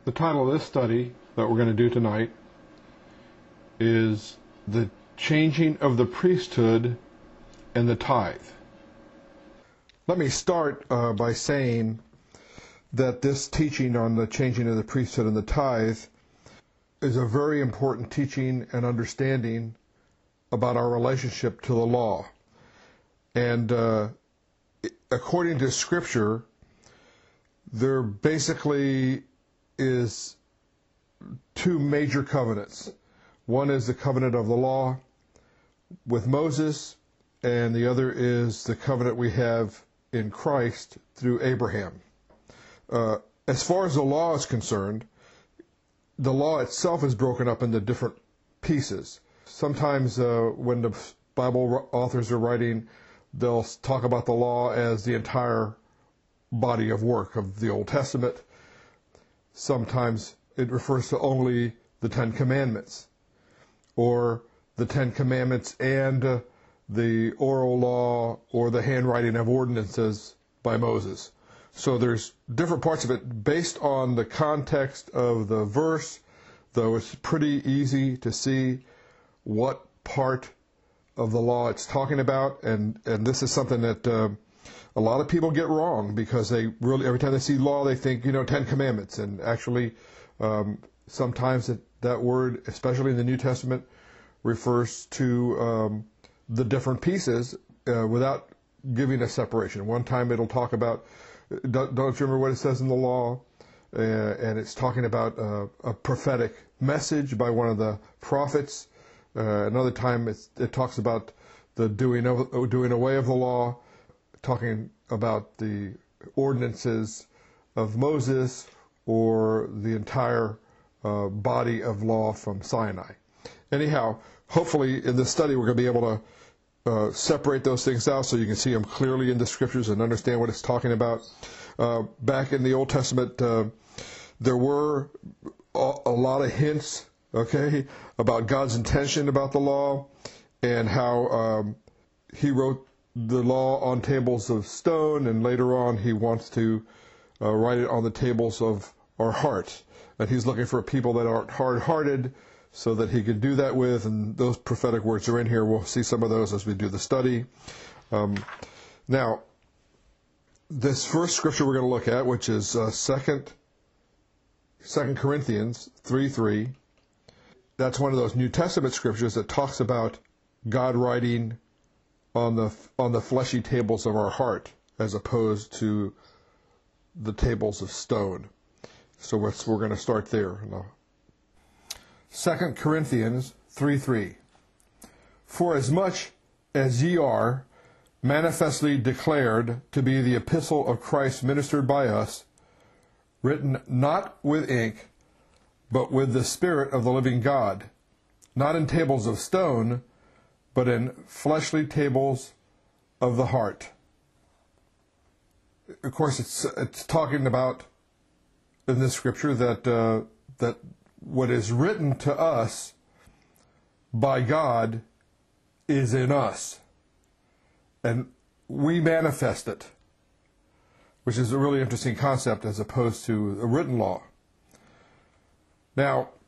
The title of this study that we're going to do tonight is The Changing of the Priesthood and the Tithe. Let me start by saying that this teaching on the changing of the priesthood and the tithe is a very important teaching and understanding about our relationship to the law. And according to Scripture, there basically is two major covenants. One is the covenant of the law with Moses, and the other is the covenant we have in Christ through Abraham. As far as the law is concerned, the law itself is broken up into different pieces. Sometimes when the Bible authors are writing, they'll talk about the law as the entire body of work of the Old Testament. Sometimes it refers to only the Ten Commandments, or the Ten Commandments and the oral law or the handwriting of ordinances by Moses. So there's different parts of it based on the context of the verse, though it's pretty easy to see what part of the law it's talking about, and this is something that a lot of people get wrong, because they really, every time they see law, they think, Ten Commandments, and actually sometimes that word, especially in the New Testament, refers to the different pieces without giving a separation. One time it'll talk about, don't you remember what it says in the law? And it's talking about a prophetic message by one of the prophets. Another time it talks about the doing away of the law, talking about the ordinances of Moses or the entire body of law from Sinai. Anyhow, hopefully in this study we're going to be able to separate those things out so you can see them clearly in the Scriptures and understand what it's talking about. Back in the Old Testament, there were a lot of hints, about God's intention about the law, and how He wrote the law on tables of stone, and later on He wants to write it on the tables of our heart. And He's looking for people that aren't hard-hearted, so that He can do that with, and those prophetic words are in here. We'll see some of those as we do the study. Now, this first scripture we're going to look at, which is 2 Corinthians 3:3, that's one of those New Testament scriptures that talks about God writing on the fleshy tables of our heart, as opposed to the tables of stone. So we're going to start there. 2 Corinthians 3:3. For as much as ye are manifestly declared to be the epistle of Christ ministered by us, written not with ink, but with the Spirit of the living God, not in tables of stone, but in fleshly tables of the heart. Of course, it's talking about in this scripture that what is written to us by God is in us, and we manifest it, which is a really interesting concept as opposed to a written law. Now,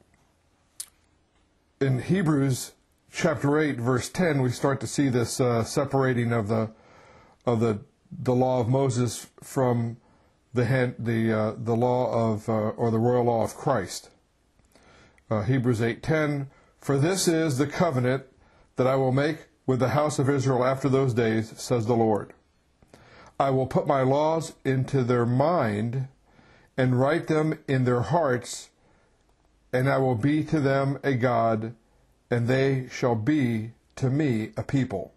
in Hebrews chapter 8, verse 10, we start to see this separating of the law of Moses from the law of or the royal law of Christ. Hebrews 8:10, for this is the covenant that I will make with the house of Israel after those days, says the Lord. I will put my laws into their mind and write them in their hearts, and I will be to them a God, and they shall be to me a people.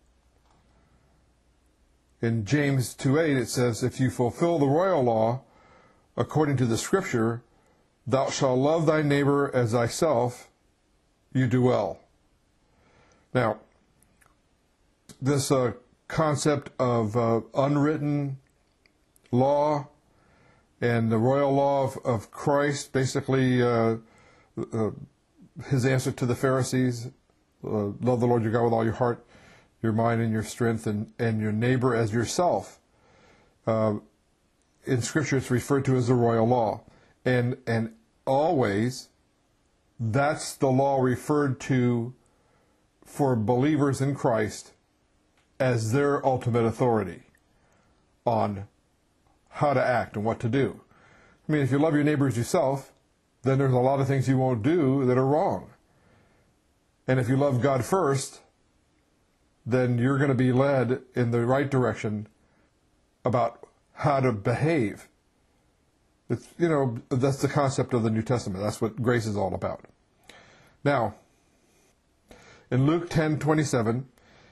In James 2:8 it says, if you fulfill the royal law according to the Scripture, thou shalt love thy neighbor as thyself, you do well. Now, this concept of unwritten law and the royal law of Christ, basically his answer to the Pharisees, love the Lord your God with all your heart, your mind, and your strength, and your neighbor as yourself. In Scripture, it's referred to as the royal law. And always, that's the law referred to for believers in Christ as their ultimate authority on how to act and what to do. I mean, if you love your neighbor as yourself, then there's a lot of things you won't do that are wrong. And if you love God first, then you're going to be led in the right direction about how to behave. It's, that's the concept of the New Testament. That's what grace is all about. Now, in Luke 10:27,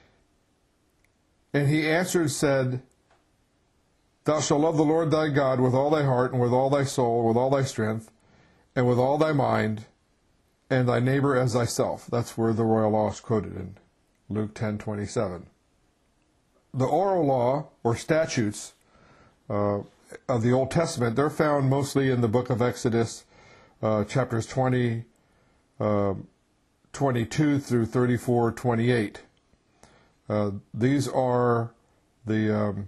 and he answered, said, Thou shalt love the Lord thy God with all thy heart, and with all thy soul, with all thy strength, and with all thy mind, and thy neighbor as thyself. That's where the royal law is quoted in Luke 10:27. The oral law, or statutes, of the Old Testament, they're found mostly in the book of Exodus, chapters 20, 22 through 34, 28. These are the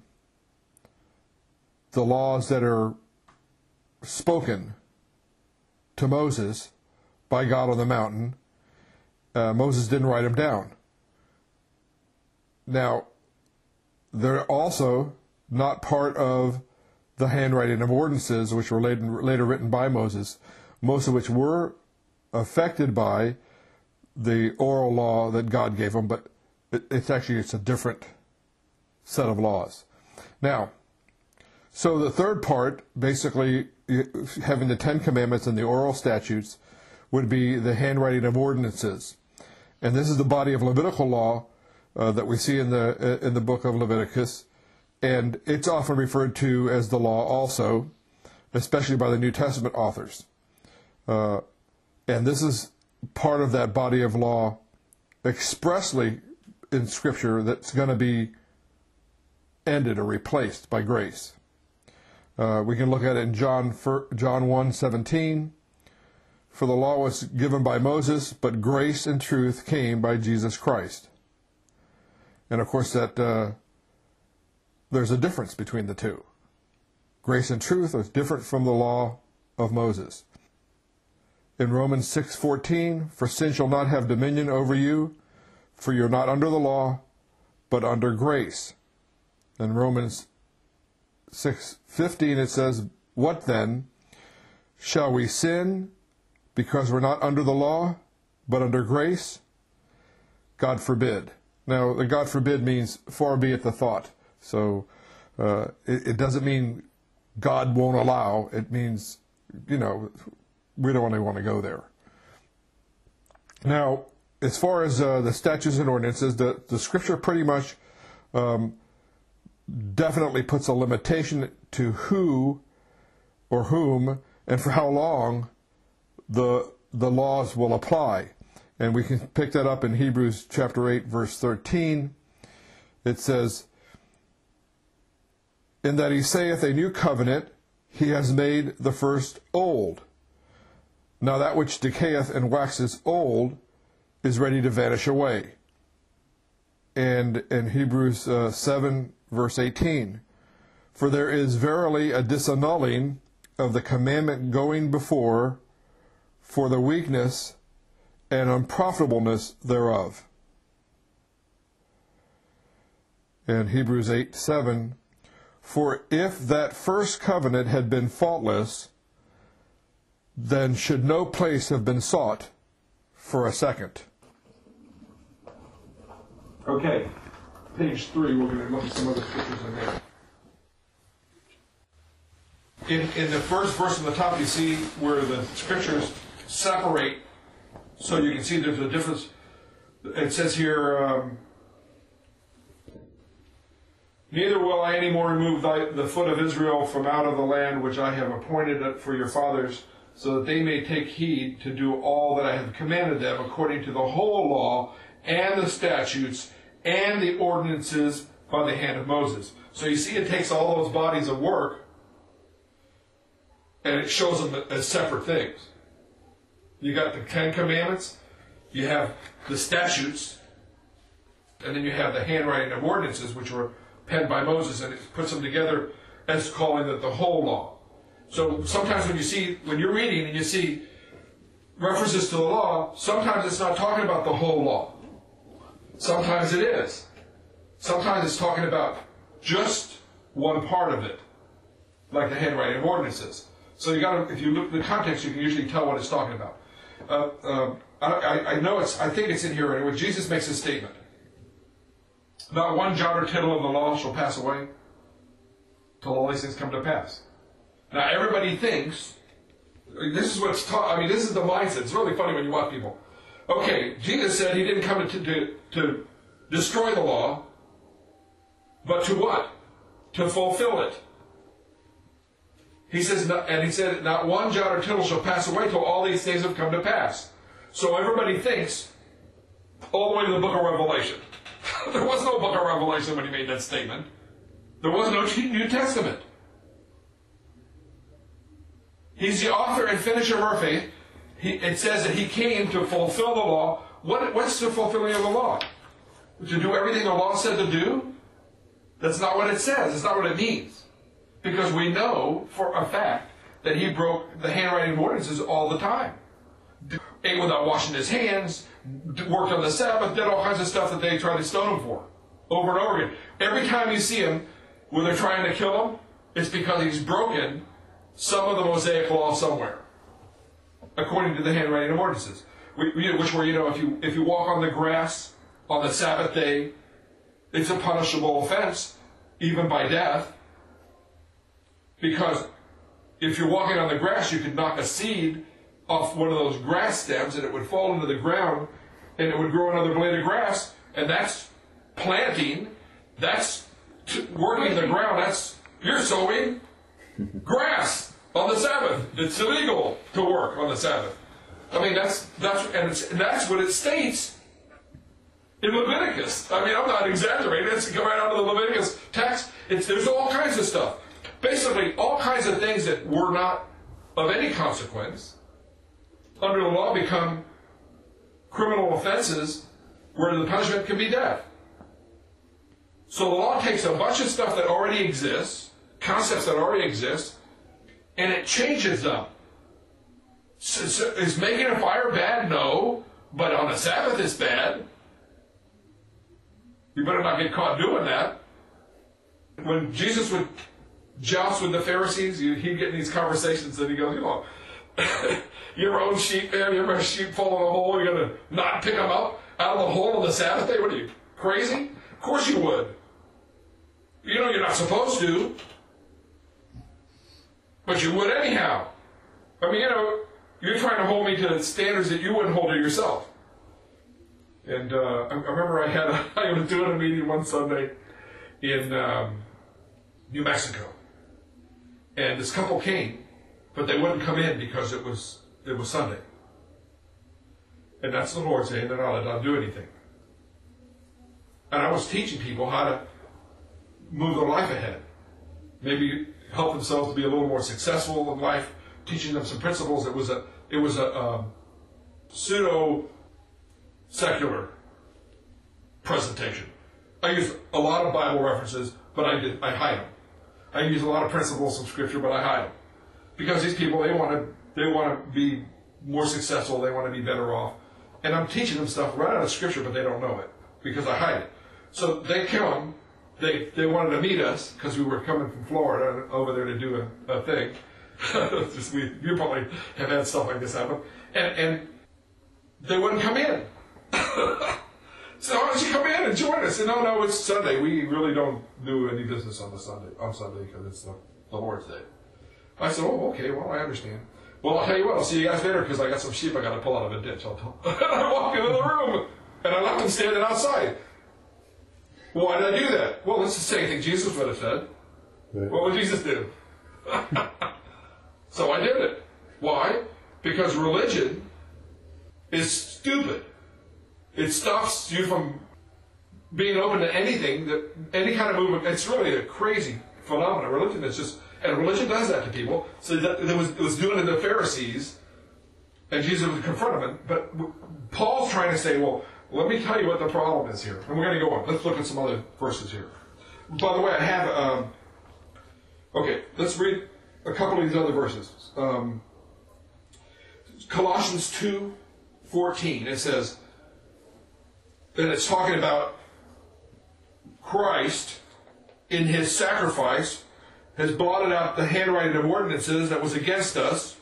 laws that are spoken to Moses by God on the mountain. Moses didn't write them down. Now, they're also not part of the handwriting of ordinances, which were later written by Moses, most of which were affected by the oral law that God gave him, but it's a different set of laws. Now, so the third part, basically having the Ten Commandments and the oral statutes, would be the handwriting of ordinances. And this is the body of Levitical law that we see in the book of Leviticus. And it's often referred to as the law also, especially by the New Testament authors. And this is part of that body of law expressly in Scripture that's going to be ended or replaced by grace. We can look at it in John 1:17. For the law was given by Moses, but grace and truth came by Jesus Christ. And of course that there's a difference between the two. Grace and truth are different from the law of Moses. In Romans 6:14, for sin shall not have dominion over you, for you're not under the law, but under grace. In Romans 6:15 it says, what then? Shall we sin because we're not under the law, but under grace? God forbid. Now, the God forbid means far be it the thought. So it doesn't mean God won't allow. It means, we don't really want to go there. Now, as far as the statutes and ordinances, the Scripture pretty much definitely puts a limitation to who or whom and for how long the laws will apply. And we can pick that up in Hebrews chapter 8, verse 13. It says, in that he saith a new covenant, he has made the first old. Now that which decayeth and waxes old is ready to vanish away. And in Hebrews 7, verse 18, for there is verily a disannulling of the commandment going before, for the weakness and unprofitableness thereof. And Hebrews 8:7, for if that first covenant had been faultless, then should no place have been sought for a second. Okay, page 3, we're going to look at some other scriptures in there. In the first verse on the top, you see where the scriptures separate, so you can see there's a difference. It says here, neither will I any more remove the foot of Israel from out of the land which I have appointed for your fathers, so that they may take heed to do all that I have commanded them according to the whole law and the statutes and the ordinances by the hand of Moses. So you see it takes all those bodies of work and it shows them as separate things. You got the Ten Commandments, you have the statutes, and then you have the handwriting of ordinances, which were penned by Moses, and it puts them together as calling it the whole law. So sometimes when you're reading and you see references to the law, sometimes it's not talking about the whole law. Sometimes it is. Sometimes it's talking about just one part of it, like the handwriting of ordinances. So if you look at the context, you can usually tell what it's talking about. I think it's in here anyway. Jesus makes a statement. Not one jot or tittle of the law shall pass away till all these things come to pass. Now everybody thinks, this is what's taught, this is the mindset. It's really funny when you watch people. Okay, Jesus said he didn't come to destroy the law, but to what? To fulfill it. He says, not one jot or tittle shall pass away till all these things have come to pass. So everybody thinks all the way to the book of Revelation. There was no book of Revelation when he made that statement. There was no New Testament. He's the author and finisher of our faith. It says that he came to fulfill the law. What's the fulfilling of the law? To do everything the law said to do? That's not what it says. It's not what it means. Because we know for a fact that he broke the handwriting of ordinances all the time. Ate without washing his hands, worked on the Sabbath, did all kinds of stuff that they tried to stone him for. Over and over again. Every time you see him, when they're trying to kill him, it's because he's broken some of the Mosaic law somewhere, according to the handwriting of ordinances. Which were, if you walk on the grass on the Sabbath day, it's a punishable offense, even by death. Because if you're walking on the grass, you could knock a seed off one of those grass stems and it would fall into the ground and it would grow another blade of grass, and that's planting, that's working the ground, you're sowing grass on the Sabbath. It's illegal to work on the Sabbath. That's what it states in Leviticus. I'm not exaggerating. It's come right out of the Leviticus text. There's all kinds of stuff. Basically, all kinds of things that were not of any consequence under the law become criminal offenses where the punishment can be death. So the law takes a bunch of stuff that already exists, concepts that already exist, and it changes them. So is making a fire bad? No. But on a Sabbath it's bad. You better not get caught doing that. When Jesus would joust with the Pharisees, he'd get in these conversations and he goes, your own sheep, man, you ever a sheep fall in a hole, you're going to not pick them up out of the hole on the Sabbath day? What are you, crazy? Of course you would. You're not supposed to. But you would anyhow. You're trying to hold me to standards that you wouldn't hold to yourself. And I remember I was doing a meeting one Sunday in New Mexico. And this couple came, but they wouldn't come in because it was Sunday. And that's the Lord saying they're not allowed to do anything. And I was teaching people how to move their life ahead. Maybe help themselves to be a little more successful in life, teaching them some principles. It was a pseudo-secular presentation. I used a lot of Bible references, but I hide them. I use a lot of principles from Scripture, but I hide them. Because these people, they want to be more successful, they want to be better off. And I'm teaching them stuff right out of Scripture, but they don't know it, because I hide it. So they come, they wanted to meet us, because we were coming from Florida over there to do a thing. You probably have had stuff like this happen. And they wouldn't come in. So why don't you come in and join us? And no, it's Sunday. We really don't do any business on Sunday because it's the Lord's Day. I said, okay, well, I understand. Well, I'll tell you what, I'll see you guys later because I got some sheep I got to pull out of a ditch. I walk into the room and I left them standing outside. Well, why did I do that? Well, it's the same thing Jesus would have said. Right. What would Jesus do? So I did it. Why? Because religion is stupid. It stops you from being open to anything, any kind of movement. It's really a crazy phenomenon. Religion is just, and religion does that to people. So it was doing it to the Pharisees, and Jesus would confront them. But Paul's trying to say, well, let me tell you what the problem is here. And we're going to go on. Let's look at some other verses here. By the way, I have, okay, let's read a couple of these other verses. Colossians 2:14, it says, and it's talking about Christ in his sacrifice has blotted out the handwriting of ordinances that was against us,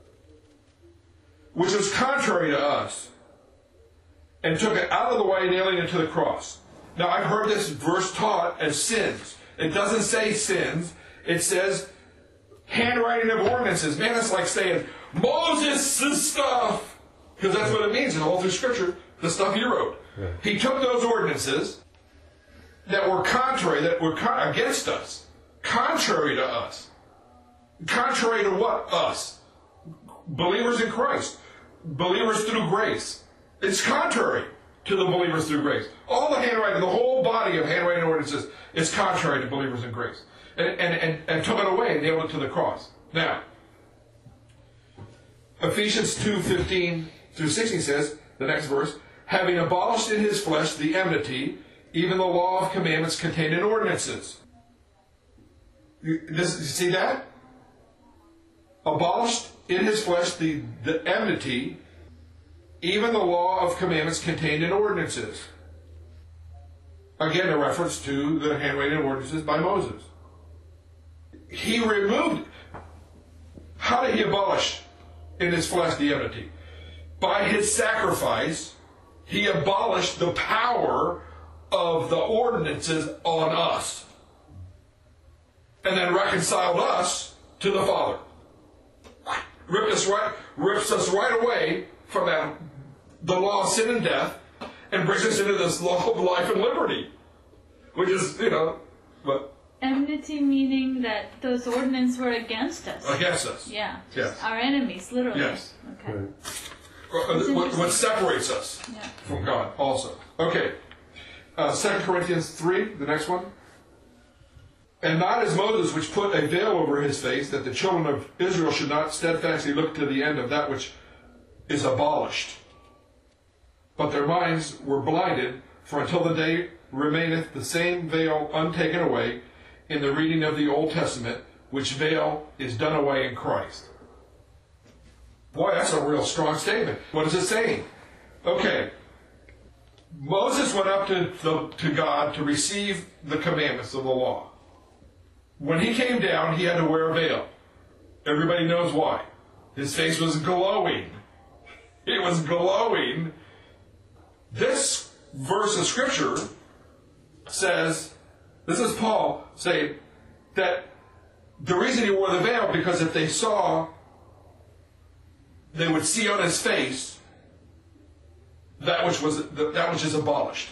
which was contrary to us, and took it out of the way, nailing it to the cross. Now, I've heard this verse taught as sins. It doesn't say sins. It says handwriting of ordinances. Man, it's like saying Moses' stuff. Because that's what it means in all through Scripture, the stuff he wrote. Yeah. He took those ordinances that were contrary, that were against us, contrary to us. Contrary to what? Us. Believers in Christ. Believers through grace. It's contrary to the believers through grace. All the handwriting, the whole body of handwriting ordinances is contrary to believers in grace. And took it away and nailed it to the cross. Now, Ephesians 2:15 through 16 says, the next verse, having abolished in his flesh the enmity, even the law of commandments contained in ordinances. You see that? Abolished in his flesh the enmity, even the law of commandments contained in ordinances. Again, a reference to the handwriting ordinances by Moses. He removed. How did he abolish in his flesh the enmity? By his sacrifice, he abolished the power of the ordinances on us. And then reconciled us to the Father. Rips us right away from that, the law of sin and death, and brings us into this law of life and liberty. Which is, but... Enmity meaning that those ordinances were against us. Against us. Yeah. Yes. Our enemies, literally. Yes. Okay. What separates us from God also. Okay. 2 Corinthians 3, the next one. And not as Moses, which put a veil over his face, that the children of Israel should not steadfastly look to the end of that which is abolished. But their minds were blinded, for until the day remaineth the same veil untaken away in the reading of the Old Testament, which veil is done away in Christ. Boy, that's a real strong statement. What is it saying? Okay. Moses went up to God to receive the commandments of the law. When he came down, he had to wear a veil. Everybody knows why. His face was glowing. It was glowing. This verse of Scripture says, this is Paul saying, that the reason he wore the veil, because if they saw, they would see on his face that which is abolished.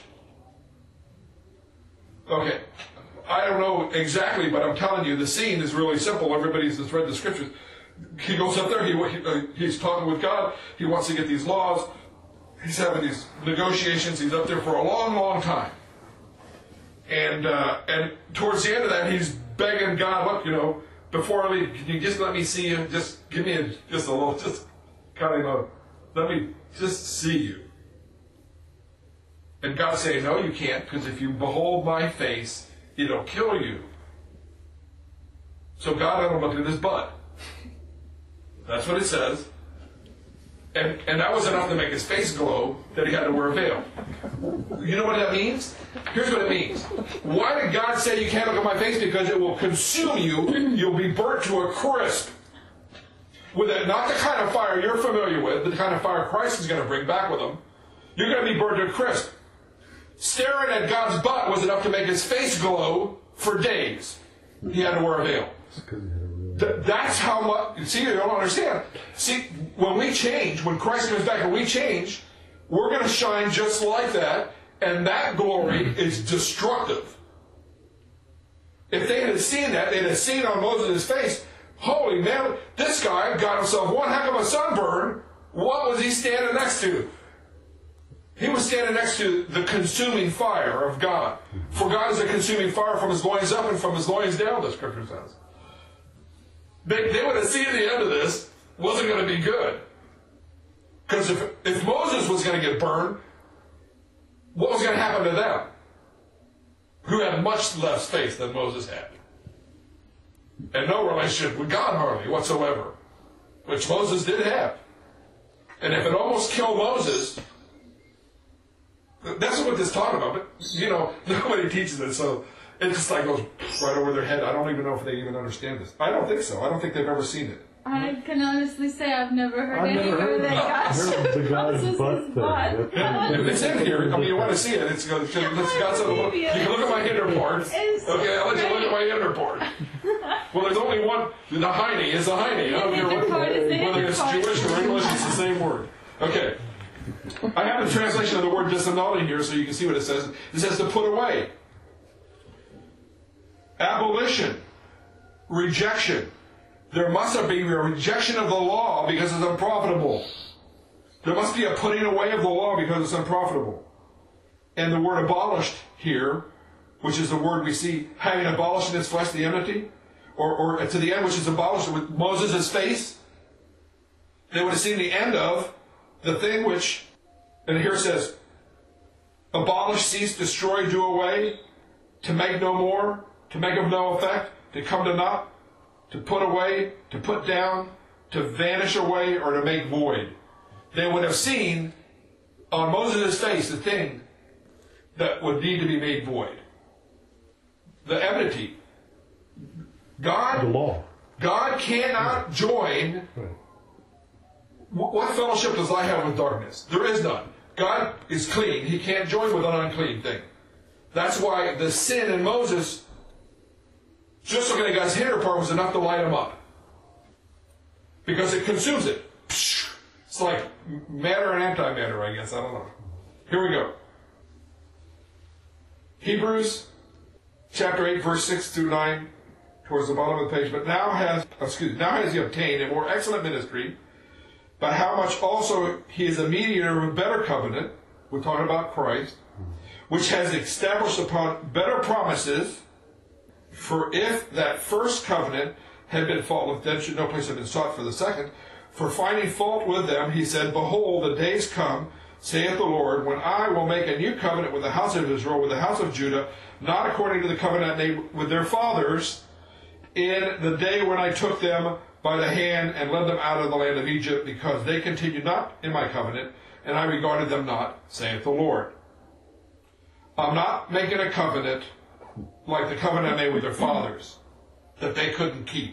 Okay. I don't know exactly, but I'm telling you, the scene is really simple. Everybody's just read the Scriptures. He goes up there, he's talking with God, he wants to get these laws, he's having these negotiations, he's up there for a long, long time. And towards the end of that, he's begging God, look, before I leave, can you just let me see you? Just give me just a little, just kind of, let me just see you. And God's saying, no, you can't, because if you behold my face, it'll kill you. So God had him look at his butt. That's what it says. And that was enough to make his face glow that he had to wear a veil. You know what that means? Here's what it means. Why did God say you can't look at my face? Because it will consume you. You'll be burnt to a crisp. With it, not the kind of fire you're familiar with, but the kind of fire Christ is going to bring back with him. You're going to be burnt to a crisp. Staring at God's butt was enough to make his face glow for days. He had to wear a veil. That's how much... See, you don't understand. See, when we change, when Christ comes back and we change, we're going to shine just like that, and that glory is destructive. If they had seen that, they'd have seen on Moses' face, holy man, this guy got himself one heck of a sunburn. What was he standing next to? He was standing next to the consuming fire of God. For God is a consuming fire from his loins up and from his loins down, the Scripture says. They would have seen the end of this wasn't going to be good. Because if Moses was going to get burned, what was going to happen to them? Who had much less faith than Moses had. and no relationship with God hardly whatsoever, which Moses did have. And if it almost killed Moses, that's what this is talking about. But, nobody teaches it, so it just like goes right over their head. I don't even know if they even understand this. I don't think so. I don't think they've ever seen it. I can honestly say I've never heard I've never heard that God heard the God's butt thing. It's in here. I mean, you want to see it. It's God said, look, you can look at my hinder part. Okay, I'll let you look at my hinder part. Well, there's only one. The hiney is the hiney. I don't care whether it's Jewish or English, it's the same word. Okay. I have the translation of the word disannulling here so you can see what it says. It says to put away. Abolition. Rejection. There must be a rejection of the law because it's unprofitable. There must be a putting away of the law because it's unprofitable. And the word abolished here, which is the word we see having abolished in its flesh the enmity, or to the end which is abolished with Moses' face, they would have seen the end of the thing which, and here it says, abolish, cease, destroy, do away, to make no more, to make of no effect, to come to naught, to put away, to put down, to vanish away, or to make void. They would have seen on Moses' face the thing that would need to be made void. The enmity. The law. God cannot join. What fellowship does light have with darkness? There is none. God is clean. He can't join with an unclean thing. That's why the sin in Moses, just looking at God's hinder part, was enough to light him up. Because it consumes it. It's like matter and antimatter, I guess. I don't know. Here we go. Hebrews chapter 8, verse 6 through 9, towards the bottom of the page. But now has he obtained a more excellent ministry, but how much also he is a mediator of a better covenant. We're talking about Christ, which has established upon better promises. For if that first covenant had been faultless, then should no place have been sought for the second. For finding fault with them, he said, behold, the days come, saith the Lord, when I will make a new covenant with the house of Israel, with the house of Judah, not according to the covenant made with their fathers, in the day when I took them by the hand and led them out of the land of Egypt, because they continued not in my covenant, and I regarded them not, saith the Lord. I'm not making a covenant like the covenant I made with their fathers, that they couldn't keep.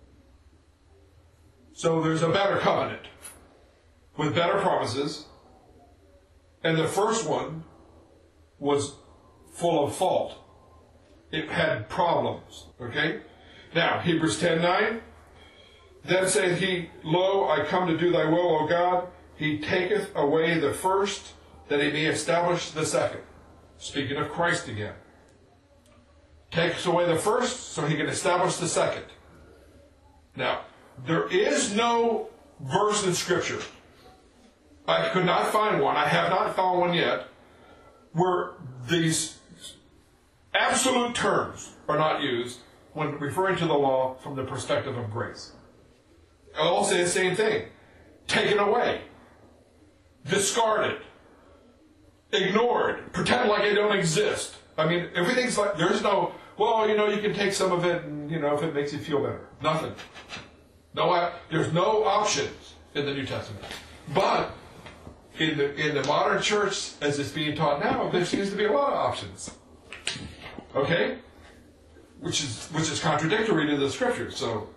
So there's a better covenant, with better promises, and the first one was full of fault. It had problems, okay? Now, Hebrews 10:9, then saith he, Lo, I come to do thy will, O God. He taketh away the first, that he may establish the second. Speaking of Christ again. Takes away the first, so he can establish the second. Now, there is no verse in Scripture, I could not find one, I have not found one yet, where these absolute terms are not used when referring to the law from the perspective of grace. I'll all say the same thing. Taken away. Discarded. Ignored. Pretend like they don't exist. I mean, everything's like, there's no, well, you can take some of it and, if it makes you feel better. Nothing. No, there's no options in the New Testament. But in the modern church, as it's being taught now, there seems to be a lot of options. Okay? Which is contradictory to the Scriptures. So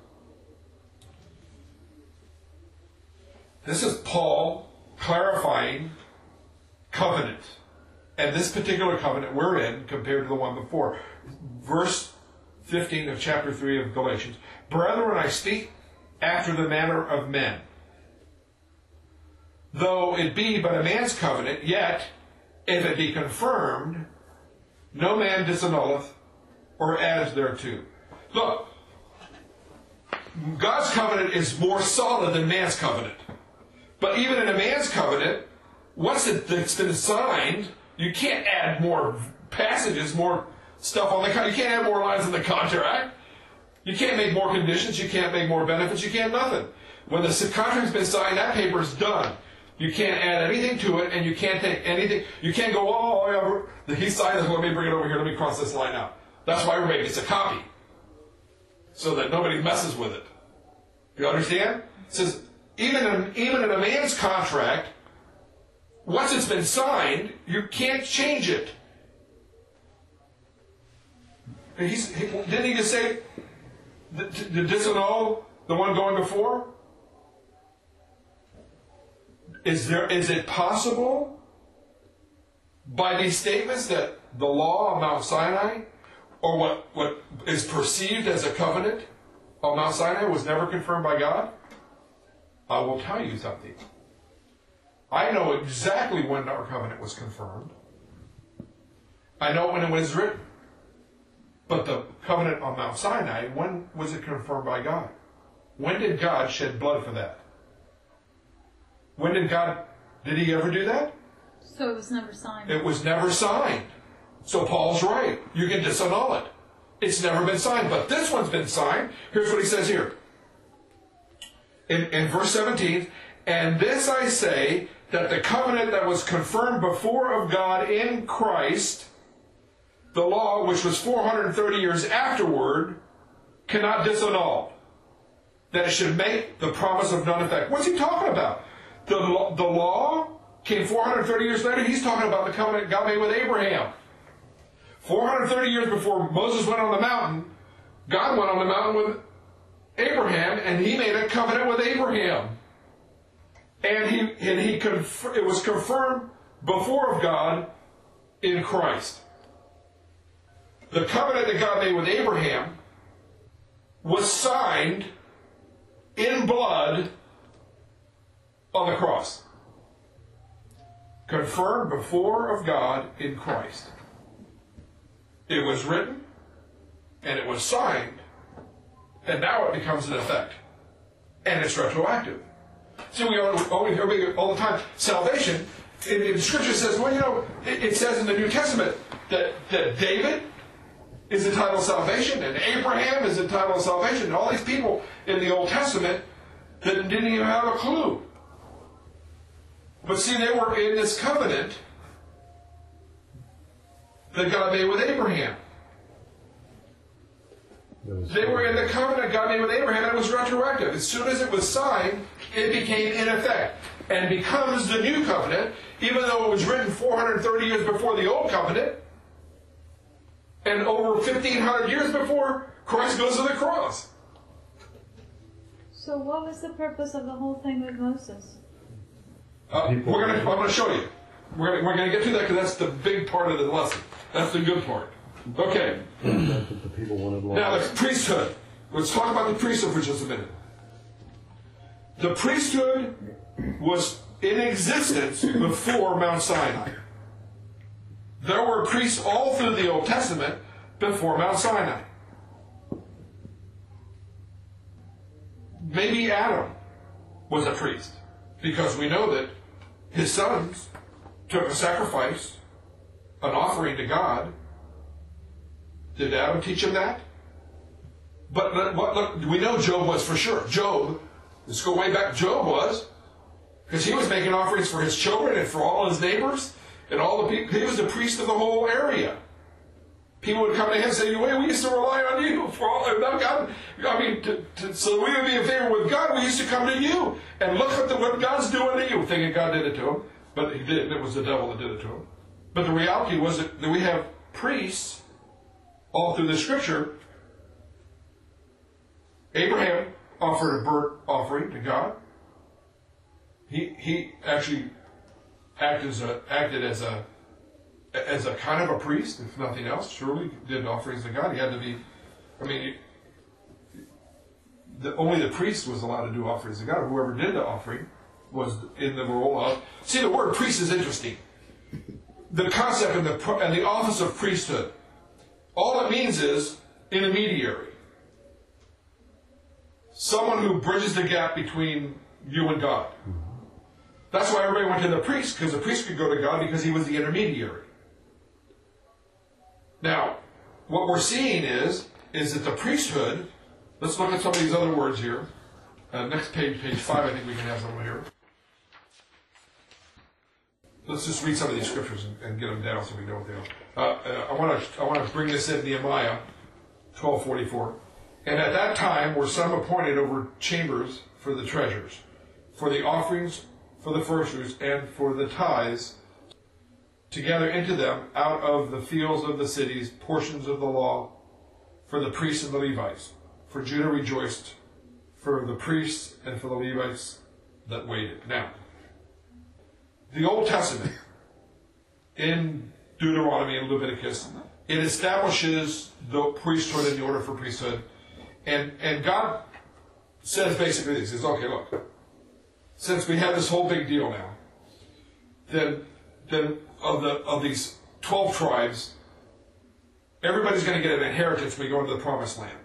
this is Paul clarifying covenant. And this particular covenant we're in compared to the one before. Verse 15 of chapter 3 of Galatians. Brethren, I speak after the manner of men. Though it be but a man's covenant, yet, if it be confirmed, no man disannulleth or adds thereto. Look, God's covenant is more solid than man's covenant. But even in a man's covenant, once it's been signed, you can't add more passages, more stuff on the contract. You can't add more lines in the contract. You can't make more conditions. You can't make more benefits. You can't nothing. When the contract's been signed, that paper's done. You can't add anything to it, and you can't take anything. You can't go, he signed this, let me bring it over here, let me cross this line out. That's why we're making it's a copy. so that nobody messes with it. You understand? It says, even in a man's contract, once it's been signed, you can't change it. Didn't he just say to disannul the one going before? Is it possible by these statements that the law of Mount Sinai, or what is perceived as a covenant of Mount Sinai, was never confirmed by God? I will tell you something. I know exactly when our covenant was confirmed. I know when it was written. But the covenant on Mount Sinai, when was it confirmed by God? When did God shed blood for that? Did he ever do that? So it was never signed. It was never signed. So Paul's right. You can disannul it. It's never been signed. But this one's been signed. Here's what he says here. In verse 17, and this I say, that the covenant that was confirmed before of God in Christ, the law, which was 430 years afterward, cannot disannul, that it should make the promise of none effect. What's he talking about? The law came 430 years later. He's talking about the covenant God made with Abraham. 430 years before Moses went on the mountain, God went on the mountain with Abraham, and he made a covenant with Abraham. And it was confirmed before of God in Christ. The covenant that God made with Abraham was signed in blood on the cross. Confirmed before of God in Christ. It was written, and it was signed, and now it becomes an effect. And it's retroactive. See, we always hear all the time, salvation, in Scripture says, well, it says in the New Testament that David is entitled to salvation, and Abraham is entitled to salvation, and all these people in the Old Testament that didn't even have a clue. But see, they were in this covenant that God made with Abraham. They were in the covenant God made with Abraham, and it was retroactive. As soon as it was signed, it became in effect and becomes the new covenant, even though it was written 430 years before the old covenant and over 1,500 years before Christ goes to the cross. So what was the purpose of the whole thing with Moses? I'm going to show you. We're going to get to that because that's the big part of the lesson. That's the good part. Okay. That's what the people wanted. Now, the priesthood. Let's talk about the priesthood for just a minute. The priesthood was in existence before Mount Sinai. There were priests all through the Old Testament before Mount Sinai. Maybe Adam was a priest, because we know that his sons took a sacrifice, an offering to God. Did Adam teach him that? But look, we know Job was for sure. Job, let's go way back. Job was, because he was making offerings for his children and for all his neighbors and all the people. He was the priest of the whole area. People would come to him and say, "Well, we used to rely on you for all God. I mean, so we would be in favor with God. We used to come to you and look at what God's doing to you." Thinking God did it to him, but he didn't. It was the devil that did it to him. But the reality was that we have priests all through the Scripture. Abraham offered a burnt offering to God. He actually acted as a kind of a priest, if nothing else. Surely did offerings to God. He had to be. I mean, only the priest was allowed to do offerings to God. Whoever did the offering was in the role of. See, the word priest is interesting. The concept and the office of priesthood. All it means is intermediary. Someone who bridges the gap between you and God. That's why everybody went to the priest, because the priest could go to God because he was the intermediary. Now, what we're seeing is that the priesthood, let's look at some of these other words here. Next page, page 5, I think we can have some here. Let's just read some of these scriptures and get them down so we know what they are. I want to bring this in Nehemiah 12:44. And at that time were some appointed over chambers for the treasures, for the offerings, for the firstfruits, and for the tithes, to gather into them out of the fields of the cities portions of the law, for the priests and the Levites. For Judah rejoiced, for the priests and for the Levites that waited. Now, the Old Testament, in Deuteronomy and Leviticus, it establishes the priesthood and the order for priesthood. And God says basically this. He says, okay, look, since we have this whole big deal now, then of these 12 tribes, everybody's going to get an inheritance when we go into the promised land.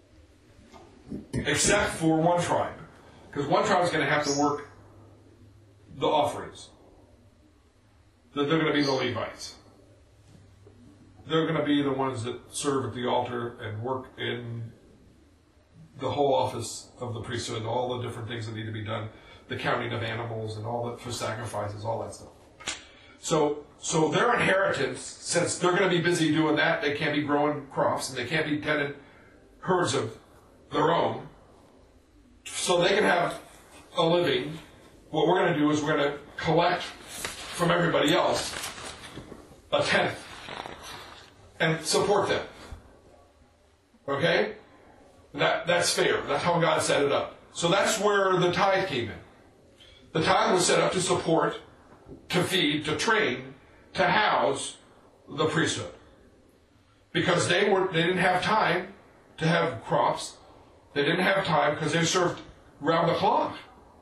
Except for one tribe. Because one tribe is going to have to work the offerings. They're going to be the Levites. They're going to be the ones that serve at the altar and work in the whole office of the priesthood, all the different things that need to be done, the counting of animals and all that for sacrifices, all that stuff. So their inheritance, since they're going to be busy doing that, they can't be growing crops and they can't be tending herds of their own, so they can have a living. What we're going to do is we're going to collect from everybody else a tenth and support them. Okay? That's fair. That's how God set it up. So that's where the tithe came in. The tithe was set up to support, to feed, to train, to house the priesthood. Because they didn't have time to have crops. They didn't have time because they served round the clock.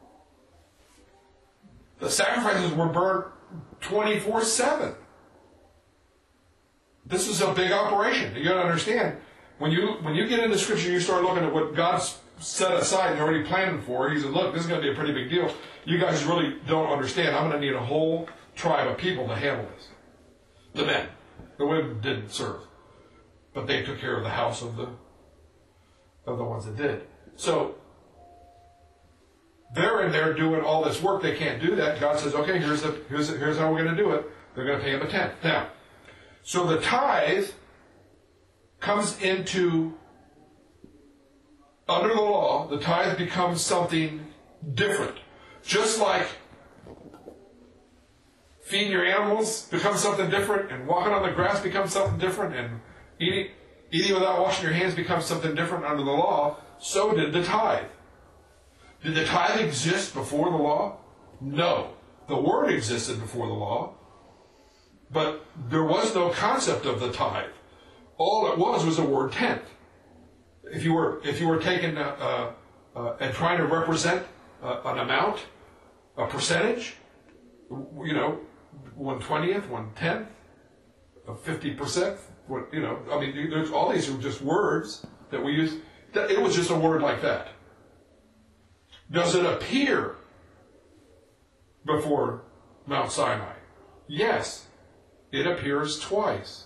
The sacrifices were burnt 24/7. This is a big operation. You got to understand, when you get into Scripture, you start looking at what God's set aside and already planned for. He said, "Look, this is going to be a pretty big deal. You guys really don't understand. I'm going to need a whole tribe of people to handle this." The men, the women didn't serve, but they took care of the house of the ones that did. So they're in there doing all this work. They can't do that. God says, "Okay, here's how we're going to do it." They're going to pay him a tenth. Now, so the tithe comes into, under the law, the tithe becomes something different. Just like feeding your animals becomes something different, and walking on the grass becomes something different, and eating without washing your hands becomes something different under the law, so did the tithe. Did the tithe exist before the law? No. The word existed before the law, but there was no concept of the tithe. All it was the word tenth. If you were taking and trying to represent an amount, a percentage, 1/20th, 1/10th, 50%. There's all these are just words that we use. It was just a word like that. Does it appear before Mount Sinai? Yes, it appears twice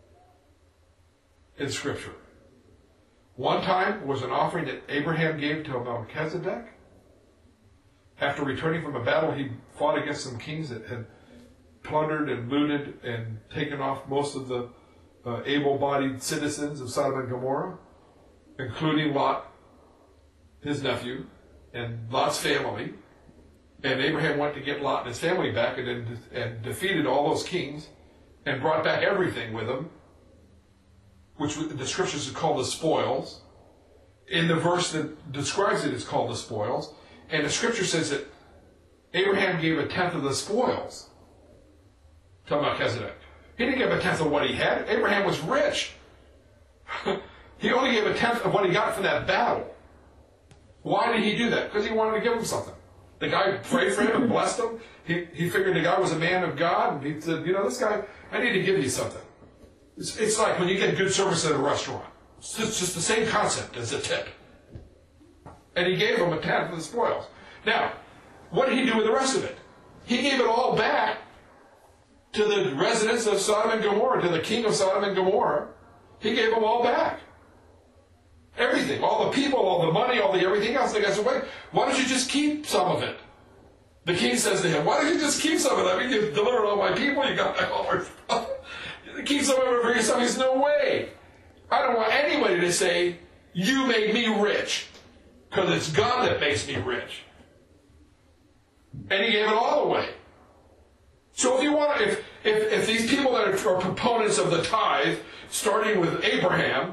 in Scripture. One time was an offering that Abraham gave to Melchizedek. After returning from a battle, he fought against some kings that had plundered and looted and taken off most of the able-bodied citizens of Sodom and Gomorrah, including Lot, his nephew, and Lot's family. And Abraham went to get Lot and his family back and defeated all those kings and brought back everything with him, which the Scriptures are called the spoils. In the verse that describes it, it's called the spoils. And the Scripture says that Abraham gave a tenth of the spoils to Melchizedek. He didn't give a tenth of what he had. Abraham was rich. He only gave a tenth of what he got from that battle. Why did he do that? Because he wanted to give him something. The guy prayed for him and blessed him. He figured the guy was a man of God, and he said, this guy, I need to give you something. It's like when you get good service at a restaurant. It's just the same concept as a tip. And he gave him a tenth of the spoils. Now, what did he do with the rest of it? He gave it all back to the residents of Sodom and Gomorrah, to the king of Sodom and Gomorrah. He gave them all back. Everything, all the people, all the money, all the everything else. The guy said, wait, why don't you just keep some of it? The king says to him, why don't you just keep some of it? I mean, you delivered all my people, you got all our stuff. Keep some of it for yourself. He says, no way. I don't want anybody to say, You made me rich. Because it's God that makes me rich. And he gave it all away. So if you want, if these people that are proponents of the tithe, starting with Abraham,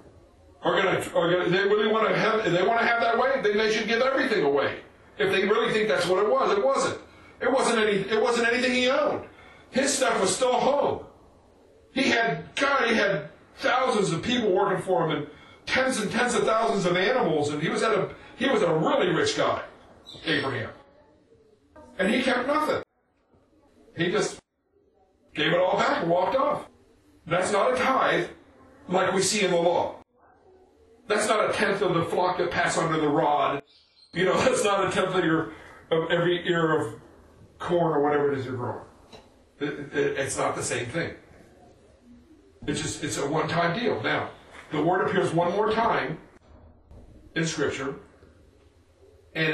they really want to have, if they want to have that way, then they should give everything away. If they really think that's what it was, it wasn't. It wasn't anything he owned. His stuff was still home. He had thousands of people working for him, and tens and tens of thousands of animals, and he was a really rich guy, Abraham. And he kept nothing. He just gave it all back and walked off. That's not a tithe like we see in the law. That's not a tenth of the flock that pass under the rod. That's not a tenth of every ear of corn or whatever it is you're growing. It's not the same thing. It's a one-time deal. Now, the word appears one more time in Scripture, and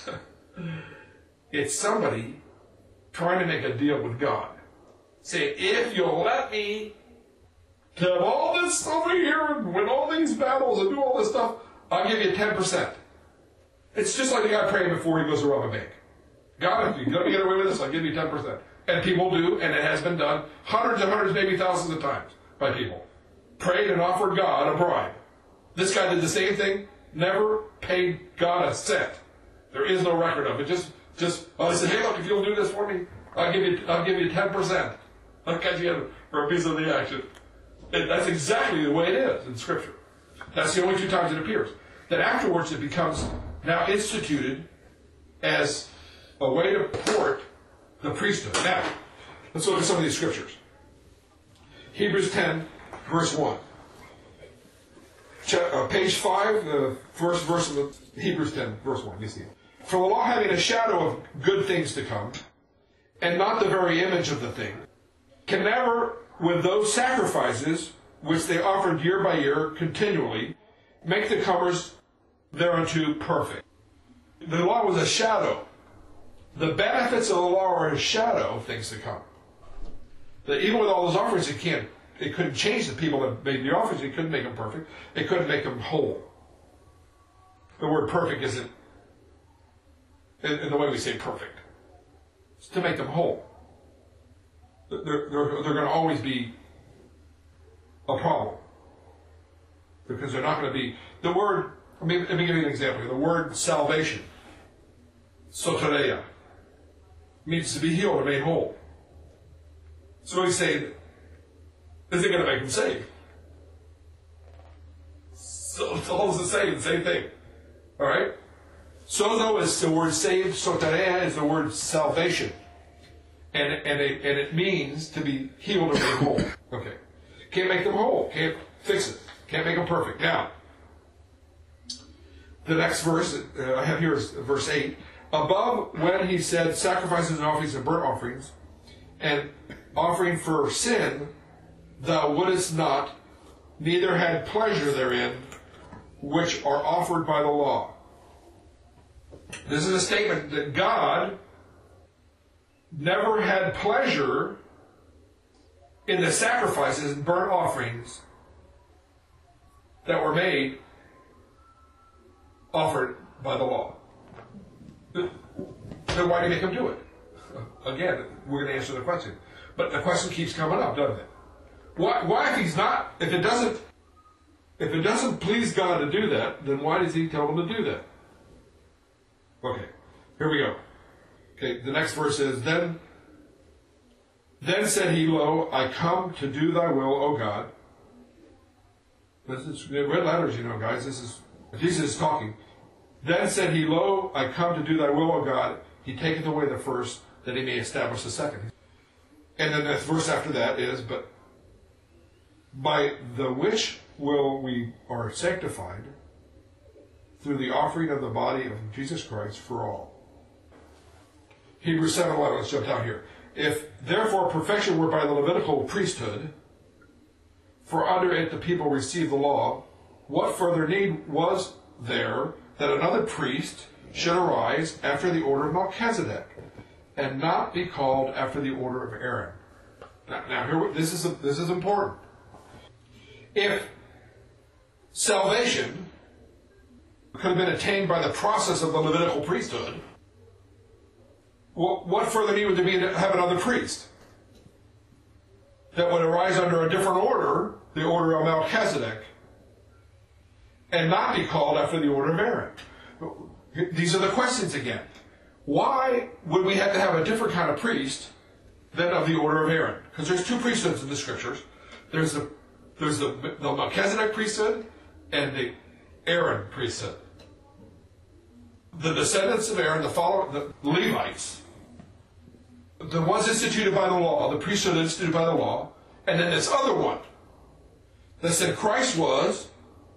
it's somebody trying to make a deal with God. Say, if you'll let me have all this over here and win all these battles and do all this stuff, I'll give you 10%. It's just like the guy praying before he goes to rob a bank. God, if you let me get away with this, I'll give you 10%. And people do, and it has been done hundreds and hundreds, maybe thousands of times by people. Prayed and offered God a bribe. This guy did the same thing, never paid God a cent. There is no record of it. He said, hey, look, if you'll do this for me, I'll give you 10%. I'll catch you for a piece of the action. That's exactly the way it is in Scripture. That's the only two times it appears. Then afterwards it becomes now instituted as a way to port the priesthood. Now, let's look at some of these Scriptures. Hebrews 10, verse 1. Page 5, the first verse of Hebrews 10, verse 1. You see it. For the law having a shadow of good things to come, and not the very image of the thing, can never, with those sacrifices which they offered year by year continually, make the comers thereunto perfect. The law was a shadow. The benefits of the law are a shadow of things to come. That even with all those offerings, it couldn't change the people that made the offerings. It couldn't make them perfect. It couldn't make them whole. The word perfect isn't in the way we say perfect. It's to make them whole. They're going to always be a problem. Because they're not going to be... The word... Let me give you an example here. The word salvation, soteria, means to be healed or made whole. So he's saying, is it going to make them saved? So it's all the same thing. All right? Sozo is the word saved. Soteria is the word salvation. And it means to be healed or made whole. Okay. Can't make them whole. Can't fix it. Can't make them perfect. Now, the next verse I have here is verse 8. Above, when he said sacrifices and offerings and burnt offerings, and offering for sin, thou wouldest not, neither had pleasure therein, which are offered by the law. This is a statement that God never had pleasure in the sacrifices and burnt offerings that were made, offered by the law. Then why do you make him do it? Again, we're going to answer the question. But the question keeps coming up, doesn't it? Why if he's not, if it doesn't please God to do that, then why does he tell him to do that? Okay, here we go. Okay, the next verse is, Then said he, Lo, I come to do thy will, O God. This is red letters, guys. This is Jesus is talking. Then said he, Lo, I come to do thy will, O God. He taketh away the first, that he may establish the second. And then the verse after that is, But by the which will we are sanctified through the offering of the body of Jesus Christ for all. Hebrews 7:11, let's jump down here. If therefore perfection were by the Levitical priesthood, for under it the people received the law, what further need was there that another priest should arise after the order of Melchizedek, and not be called after the order of Aaron? Now here, this is important. If salvation could have been attained by the process of the Levitical priesthood, what further need would there be to have another priest that would arise under a different order, the order of Melchizedek, and not be called after the order of Aaron? These are the questions again. Why would we have to have a different kind of priest than of the order of Aaron? Because there's two priesthoods in the Scriptures. There's the Melchizedek priesthood and the Aaron priesthood. The descendants of Aaron, the Levites, the ones instituted by the law, the priesthood instituted by the law, and then this other one that said Christ was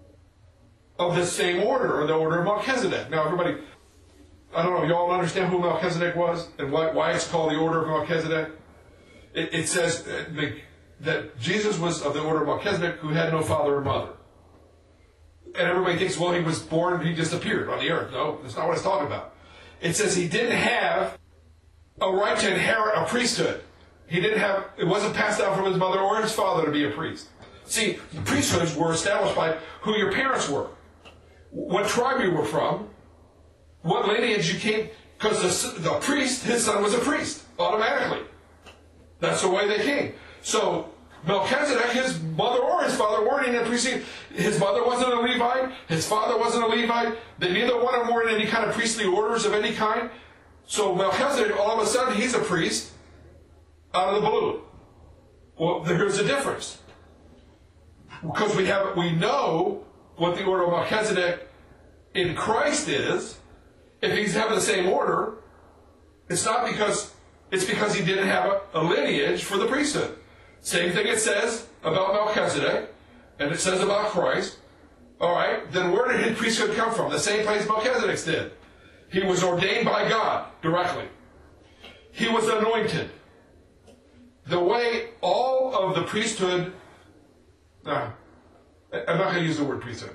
of the same order, or the order of Melchizedek. Now, everybody, I don't know if you all understand who Melchizedek was and why it's called the order of Melchizedek. It says that Jesus was of the order of Melchizedek, who had no father or mother. And everybody thinks, well, he was born, he just appeared on the earth. No, that's not what it's talking about. It says he didn't have a right to inherit a priesthood. It wasn't passed down from his mother or his father to be a priest. See, the priesthoods were established by who your parents were, what tribe you were from, what lineage you came, because the priest, his son was a priest, automatically. That's the way they came. So, Melchizedek, his mother or his father weren't in a priesthood. His mother wasn't a Levite. His father wasn't a Levite. Neither one of them were in any kind of priestly orders of any kind. So Melchizedek, all of a sudden, he's a priest out of the blue. Well, here's the difference. Because we know what the order of Melchizedek in Christ is. If he's having the same order, it's because he didn't have a lineage for the priesthood. Same thing it says about Melchizedek, and it says about Christ. All right, then where did his priesthood come from? The same place Melchizedek's did. He was ordained by God directly. He was anointed. The way all of the priesthood, I'm not going to use the word priesthood.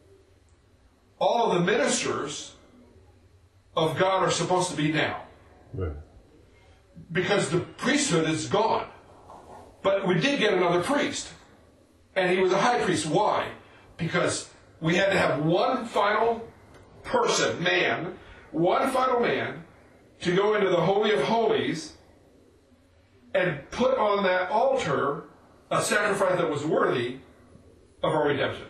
All of the ministers of God are supposed to be now. Right. Because the priesthood is gone. But we did get another priest. And he was a high priest. Why? Because we had to have one final person, one final man, to go into the Holy of Holies and put on that altar a sacrifice that was worthy of our redemption.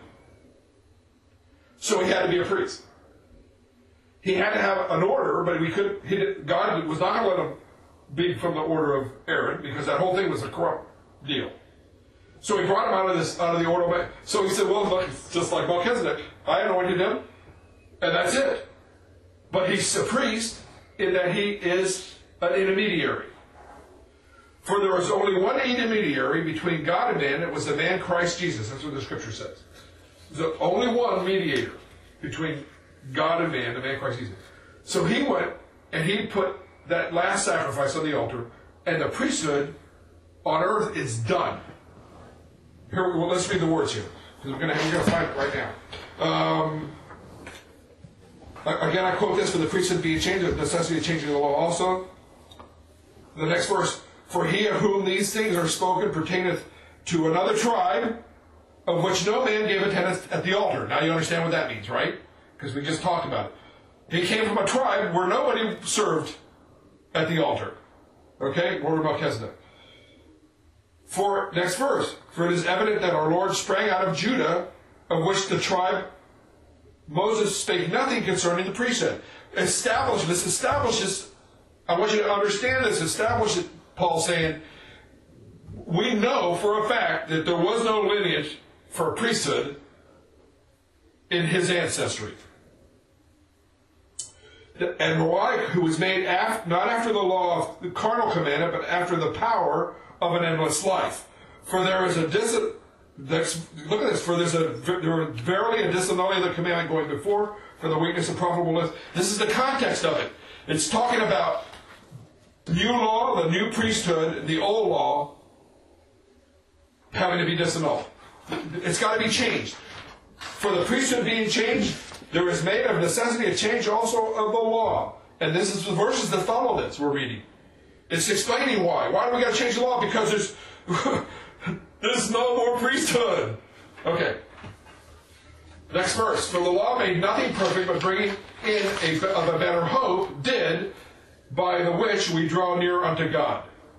So he had to be a priest. He had to have an order, but God was not going to let him be from the order of Aaron, because that whole thing was a corrupt deal. So he brought him out of the order of. So he said, well, look, it's just like Melchizedek. I anointed him, and that's it. But he's a priest in that he is an intermediary. For there was only one intermediary between God and man. It was the man Christ Jesus. That's what the Scripture says. There's only one mediator between God and man, the man Christ Jesus. So he went and he put that last sacrifice on the altar, and the priesthood on earth is done. Here, well, let's read the words here, because we're going to find it right now. Again, I quote this: for the priesthood being changed, the necessity of changing the law also. The next verse: for he of whom these things are spoken pertaineth to another tribe, of which no man gave attendance at the altar. Now you understand what that means, right? Because we just talked about it. He came from a tribe where nobody served at the altar. Okay? Order of Melchizedek. For, next verse, for it is evident that our Lord sprang out of Judah, of which the tribe Moses spake nothing concerning the priesthood. Establishes, I want you to understand this, establishes, Paul saying, we know for a fact that there was no lineage for a priesthood in his ancestry. And why? Who was made not after the law of the carnal commandment, but after the power of an endless life. For there is look at this. For there is verily a disannulling of the commandment going before, for the weakness of profitableness. This is the context of it. It's talking about the new law, the new priesthood, the old law having to be disannulled. It's got to be changed. For the priesthood being changed, there is made of necessity a change also of the law. And this is the verses that follow this we're reading. It's explaining why. Why do we got to change the law? Because there's no more priesthood. Okay. Next verse. For the law made nothing perfect, but bringing in of a better hope, did, by the which we draw near unto God.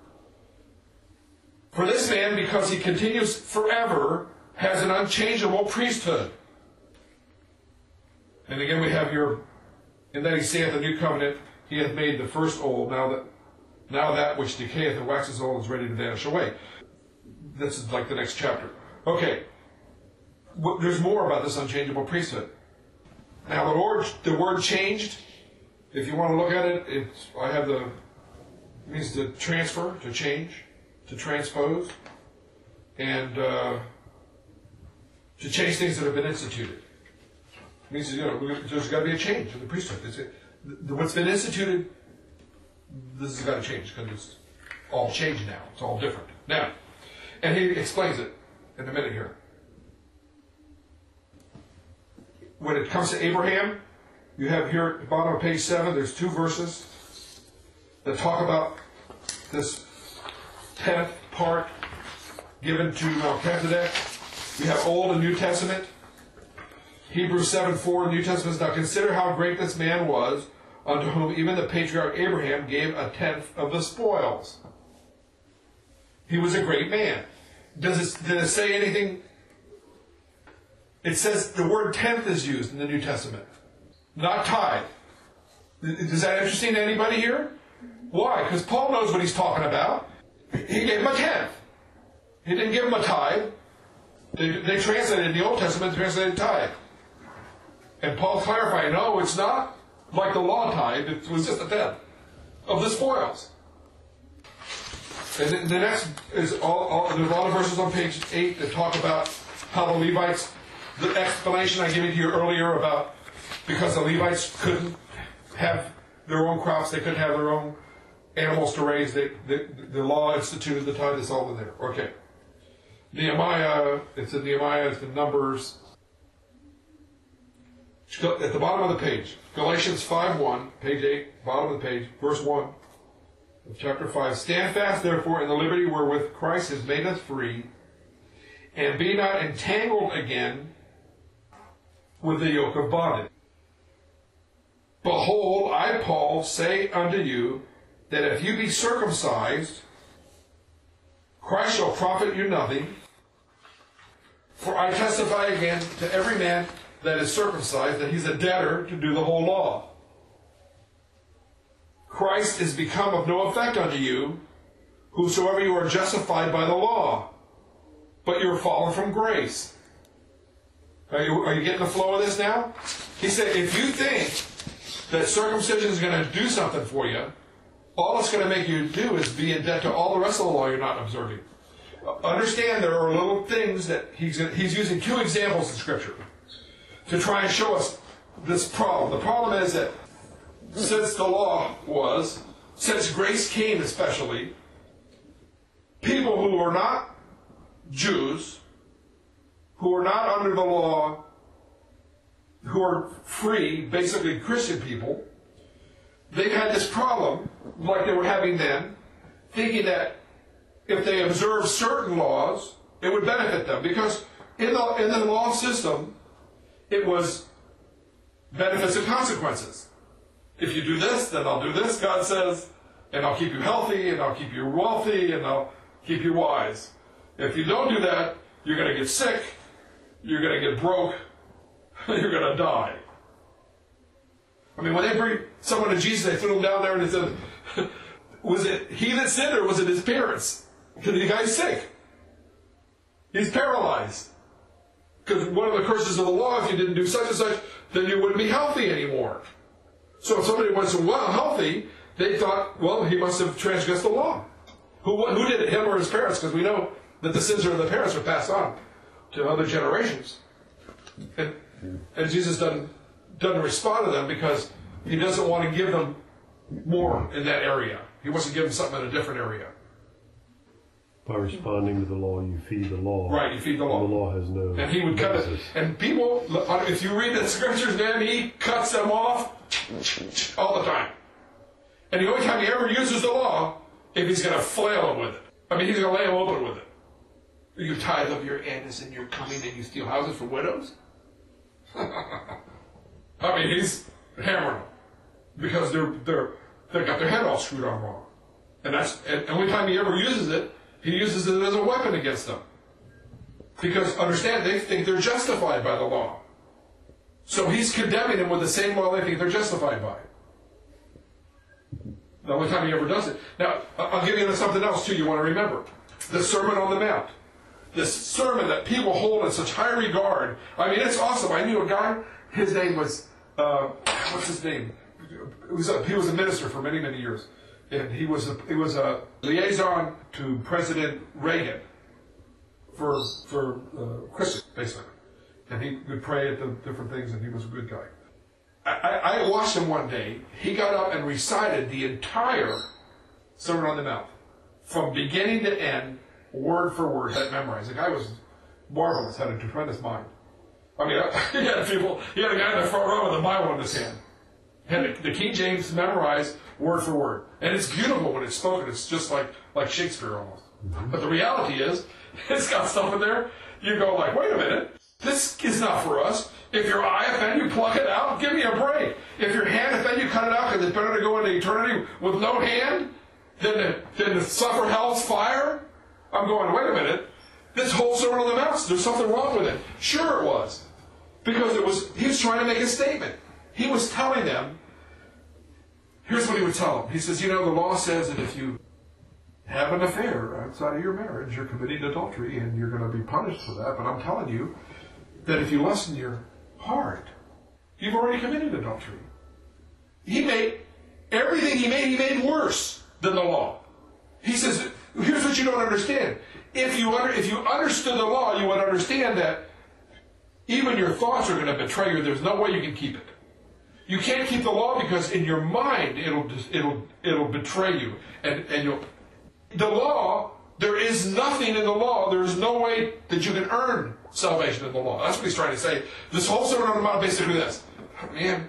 For this man, because he continues forever, has an unchangeable priesthood. And again we have here, in that he saith the new covenant, he hath made the first old, now that which decayeth and waxes old is ready to vanish away. This is like the next chapter. Okay. There's more about this unchangeable priesthood. Now the word changed, if you want to look at it, it means to transfer, to change, to transpose, and to change things that have been instituted. It means, there's got to be a change in the priesthood. What's been instituted, this has got to change, because it's all changed now. It's all different. Now, and he explains it in a minute here. When it comes to Abraham, you have here at the bottom of page 7, there's 2 verses that talk about this 10th part given to Melchizedek. You have Old and New Testament. Hebrews 7:4, New Testament says, now consider how great this man was, unto whom even the patriarch Abraham gave a tenth of the spoils. He was a great man. Did it say anything? It says the word tenth is used in the New Testament, not tithe. Is that interesting to anybody here? Why? Because Paul knows what he's talking about. He gave him a tenth. He didn't give him a tithe. They translated in the Old Testament, they translated tithe. And Paul's clarifying, no, it's not like the law tithe. It was just a tenth of the spoils. And the next is there's a lot of verses on page 8 that talk about how the Levites, the explanation I gave you here earlier about because the Levites couldn't have their own crops, they couldn't have their own animals to raise, the law instituted the tithe. It's all in there. Okay. Nehemiah, it's in Nehemiah, it's in Numbers. At the bottom of the page, Galatians 5:1, page 8, bottom of the page, verse 1 of chapter 5. Stand fast, therefore, in the liberty wherewith Christ has made us free, and be not entangled again with the yoke of bondage. Behold, I, Paul, say unto you, that if you be circumcised, Christ shall profit you nothing. For I testify again to every man that is circumcised, that he's a debtor to do the whole law. Christ is become of no effect unto you, whosoever you are justified by the law, but you are fallen from grace. Are you getting the flow of this now? He said, if you think that circumcision is going to do something for you, all it's going to make you do is be in debt to all the rest of the law you're not observing. Understand there are little things that he's using 2 examples in Scripture to try and show us this problem. The problem is that since the law since grace came especially, people who are not Jews, who are not under the law, who are free, basically Christian people, they've had this problem, like they were having then, thinking that if they observe certain laws, it would benefit them. Because in the law system, it was benefits and consequences. If you do this, then I'll do this, God says, and I'll keep you healthy, and I'll keep you wealthy, and I'll keep you wise. If you don't do that, you're going to get sick, you're going to get broke, you're going to die. I mean, when they bring someone to Jesus, they threw him down there and they said, was it he that sinned or was it his parents? Because the guy's sick. He's paralyzed. Because one of the curses of the law, if you didn't do such and such, then you wouldn't be healthy anymore. So if somebody was healthy, they thought, well, he must have transgressed the law. Who did it, him or his parents? Because we know that the sins of the parents are passed on to other generations. And Jesus doesn't respond to them because he doesn't want to give them more in that area. He wants to give them something in a different area. By responding to the law, you feed the law. Right, you feed the law. And the law has no And he would cut it. And people, if you read the scriptures, man, he cuts them off all the time. And the only time he ever uses the law, if he's going to flail them with it. I mean, he's going to lay them open with it. You tithe of your anise and your cumin and you steal houses from widows? I mean, he's hammering them because they've got their head all screwed on wrong. And the only time he ever uses it, he uses it as a weapon against them. Because, understand, they think they're justified by the law. So he's condemning them with the same law they think they're justified by. The only time he ever does it. Now, I'll give you something else, too, you want to remember. The Sermon on the Mount. This sermon that people hold in such high regard. I mean, it's awesome. I knew a guy, his name was, what's his name? He was a minister for many, many years. And he was a liaison to President Reagan for Christians, basically. And he would pray at the different things, and he was a good guy. I watched him one day. He got up and recited the entire Sermon on the Mount, from beginning to end, word for word, had memorized. The guy was marvelous, had a tremendous mind. I mean, he had a guy in the front row with a Bible in his hand. Had the King James memorized word for word. And it's beautiful when it's spoken. It's just like Shakespeare almost. Mm-hmm. But the reality is, it's got stuff in there. You go like, wait a minute. This is not for us. If your eye offend you, pluck it out. Give me a break. If your hand offend you, cut it out, because it's better to go into eternity with no hand than to suffer hell's fire. I'm going, wait a minute. This whole Sermon on the Mount, there's something wrong with it. Sure it was. Because he was trying to make a statement. He was telling them, here's what he would tell them. He says, the law says that if you have an affair outside of your marriage, you're committing adultery and you're going to be punished for that. But I'm telling you that if you lust in your heart, you've already committed adultery. He made everything he made worse than the law. He says, here's what you don't understand. If you understood the law, you would understand that even your thoughts are going to betray you. There's no way you can keep it. You can't keep the law because in your mind it'll betray you, and the law. There is nothing in the law. There is no way that you can earn salvation in the law. That's what he's trying to say. This whole Sermon on the Mount basically this. Man,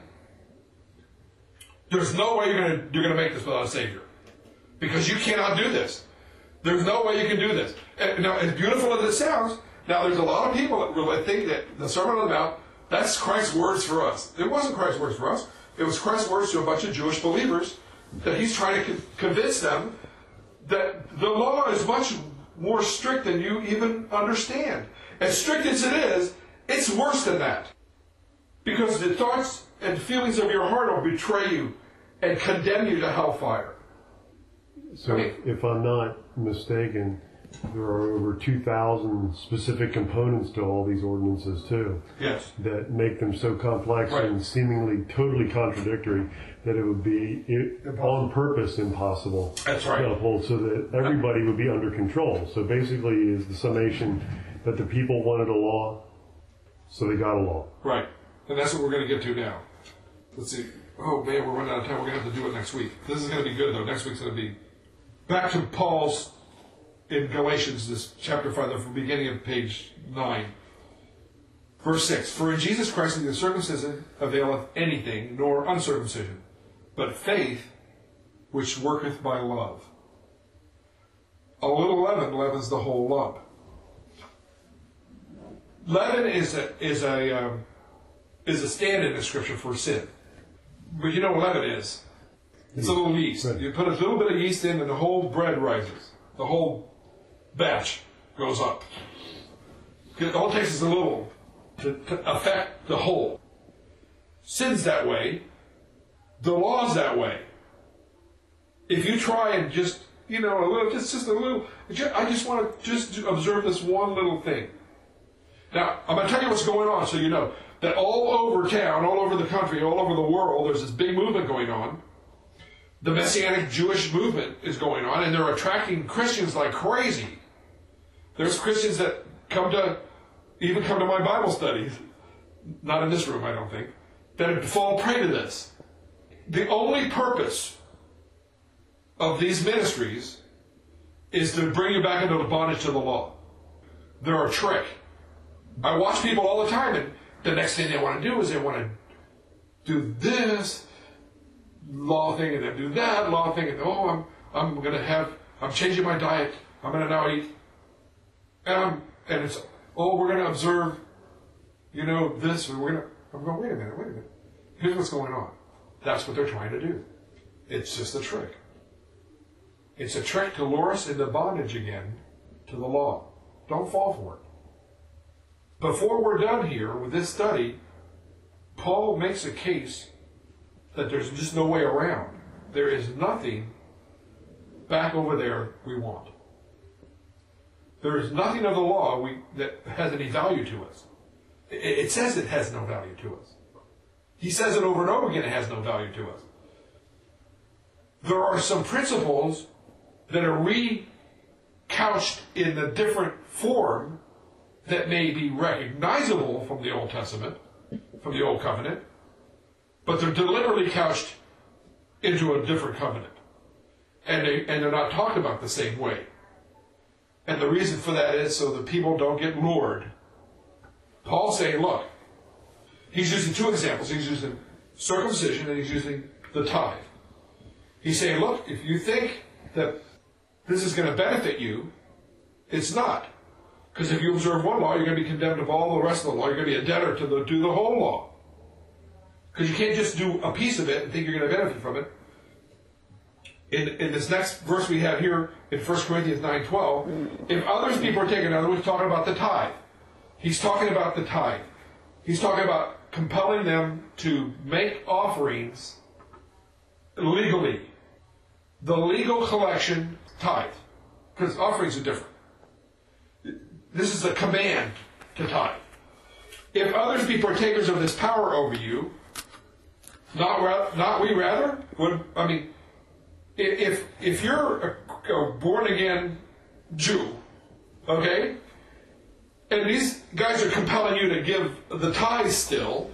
there's no way you're going to make this without a Savior, because you cannot do this. There's no way you can do this. And now, as beautiful as it sounds, now there's a lot of people that really think that the Sermon on the Mount, that's Christ's words for us. It wasn't Christ's words for us. It was Christ's words to a bunch of Jewish believers that he's trying to convince them that the law is much more strict than you even understand. As strict as it is, it's worse than that. Because the thoughts and feelings of your heart will betray you and condemn you to hellfire. So if I'm not mistaken, there are over 2,000 specific components to all these ordinances too. Yes. That make them so complex and seemingly totally contradictory that it would be on purpose impossible That's right. to uphold, so that everybody would be under control. So basically is the summation that the people wanted a law, so they got a law. Right. And that's what we're going to get to now. Let's see. Oh man, we're running out of time. We're going to have to do it next week. This is going to be good though. Next week's going to be back to Paul's in Galatians, this chapter 5, the beginning of page 9. Verse 6, For in Jesus Christ neither circumcision availeth anything, nor uncircumcision, but faith which worketh by love. A little leaven leavens the whole lump. Leaven is a stand-in in Scripture for sin. But you know what leaven is? It's a little yeast. Right. You put a little bit of yeast in and the whole bread rises. The whole batch goes up. All it takes is a little to affect the whole. Sin's that way. The law's that way. If you try and just, a little, just a little, I just want to just observe this one little thing. Now, I'm going to tell you what's going on so you know that all over town, all over the country, all over the world, there's this big movement going on. The Messianic Jewish movement is going on, and they're attracting Christians like crazy. There's Christians that even come to my Bible studies, not in this room, I don't think, that fall prey to this. The only purpose of these ministries is to bring you back into the bondage to the law. They're a trick. I watch people all the time, and the next thing they want to do is they want to do this law thing, and then do that law thing, and I'm changing my diet. I'm going to now eat, and we're going to observe, this, or I'm going, wait a minute. Here's what's going on. That's what they're trying to do. It's just a trick. It's a trick to lure us into bondage again to the law. Don't fall for it. Before we're done here with this study, Paul makes a case that there's just no way around. There is nothing back over there we want. There is nothing of the law that has any value to us. It says it has no value to us. He says it over and over again, it has no value to us. There are some principles that are recouched in a different form that may be recognizable from the Old Testament, from the Old Covenant, but they're deliberately couched into a different covenant. And they're not talked about the same way. And the reason for that is so that people don't get lured. Paul's saying, look, he's using two examples. He's using circumcision and he's using the tithe. He's saying, look, if you think that this is going to benefit you, it's not. Because if you observe one law, you're going to be condemned of all the rest of the law. You're going to be a debtor to do the whole law. Because you can't just do a piece of it and think you're going to benefit from it. In this next verse we have here in 1 Corinthians 9:12, if others people are taken, in other words, talking about the tithe. He's talking about the tithe. He's talking about compelling them to make offerings legally. The legal collection tithe. Because offerings are different. This is a command to tithe. If others be partakers of this power over you, not we rather? If you're a born-again Jew, okay, and these guys are compelling you to give the tithe still,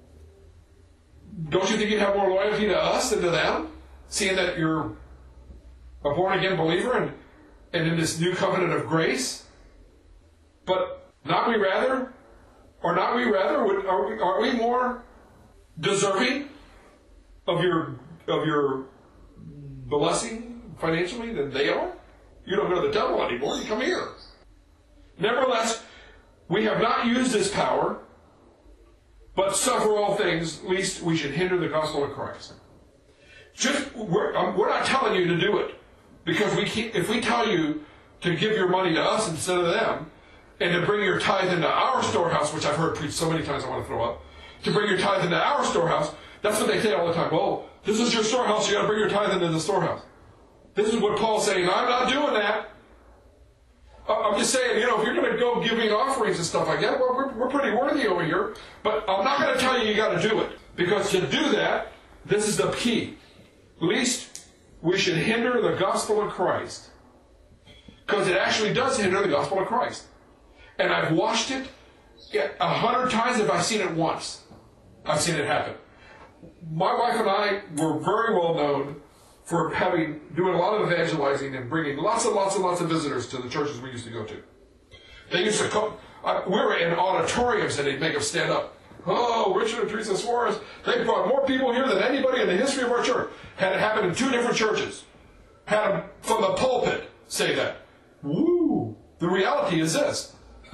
don't you think you'd have more loyalty to us than to them, seeing that you're a born-again believer and in this new covenant of grace? But not we rather? Or not we rather? Are we more deserving of your blessing financially than they are? You don't go to the temple anymore. You come here. Nevertheless, we have not used this power, but suffer all things, lest we should hinder the gospel of Christ. We're not telling you to do it. Because if we tell you to give your money to us instead of them, and to bring your tithe into our storehouse, which I've heard preached so many times I want to throw up, to bring your tithe into our storehouse, that's what they say all the time. Well, this is your storehouse, you got to bring your tithe into the storehouse. This is what Paul's saying. I'm not doing that. I'm just saying, if you're going to go giving offerings and stuff like that, well, we're pretty worthy over here, but I'm not going to tell you got to do it. Because to do that, this is the key. Least we should hinder the gospel of Christ. Because it actually does hinder the gospel of Christ. And I've watched it 100 times if I've seen it once. I've seen it happen. My wife and I were very well known for doing a lot of evangelizing and bringing lots and lots and lots of visitors to the churches we used to go to. They used to come, we were in auditoriums and they'd make them stand up. Oh, Richard and Teresa Suarez, they brought more people here than anybody in the history of our church. Had it happen in 2 different churches. Had them from the pulpit say that. Woo! The reality is this.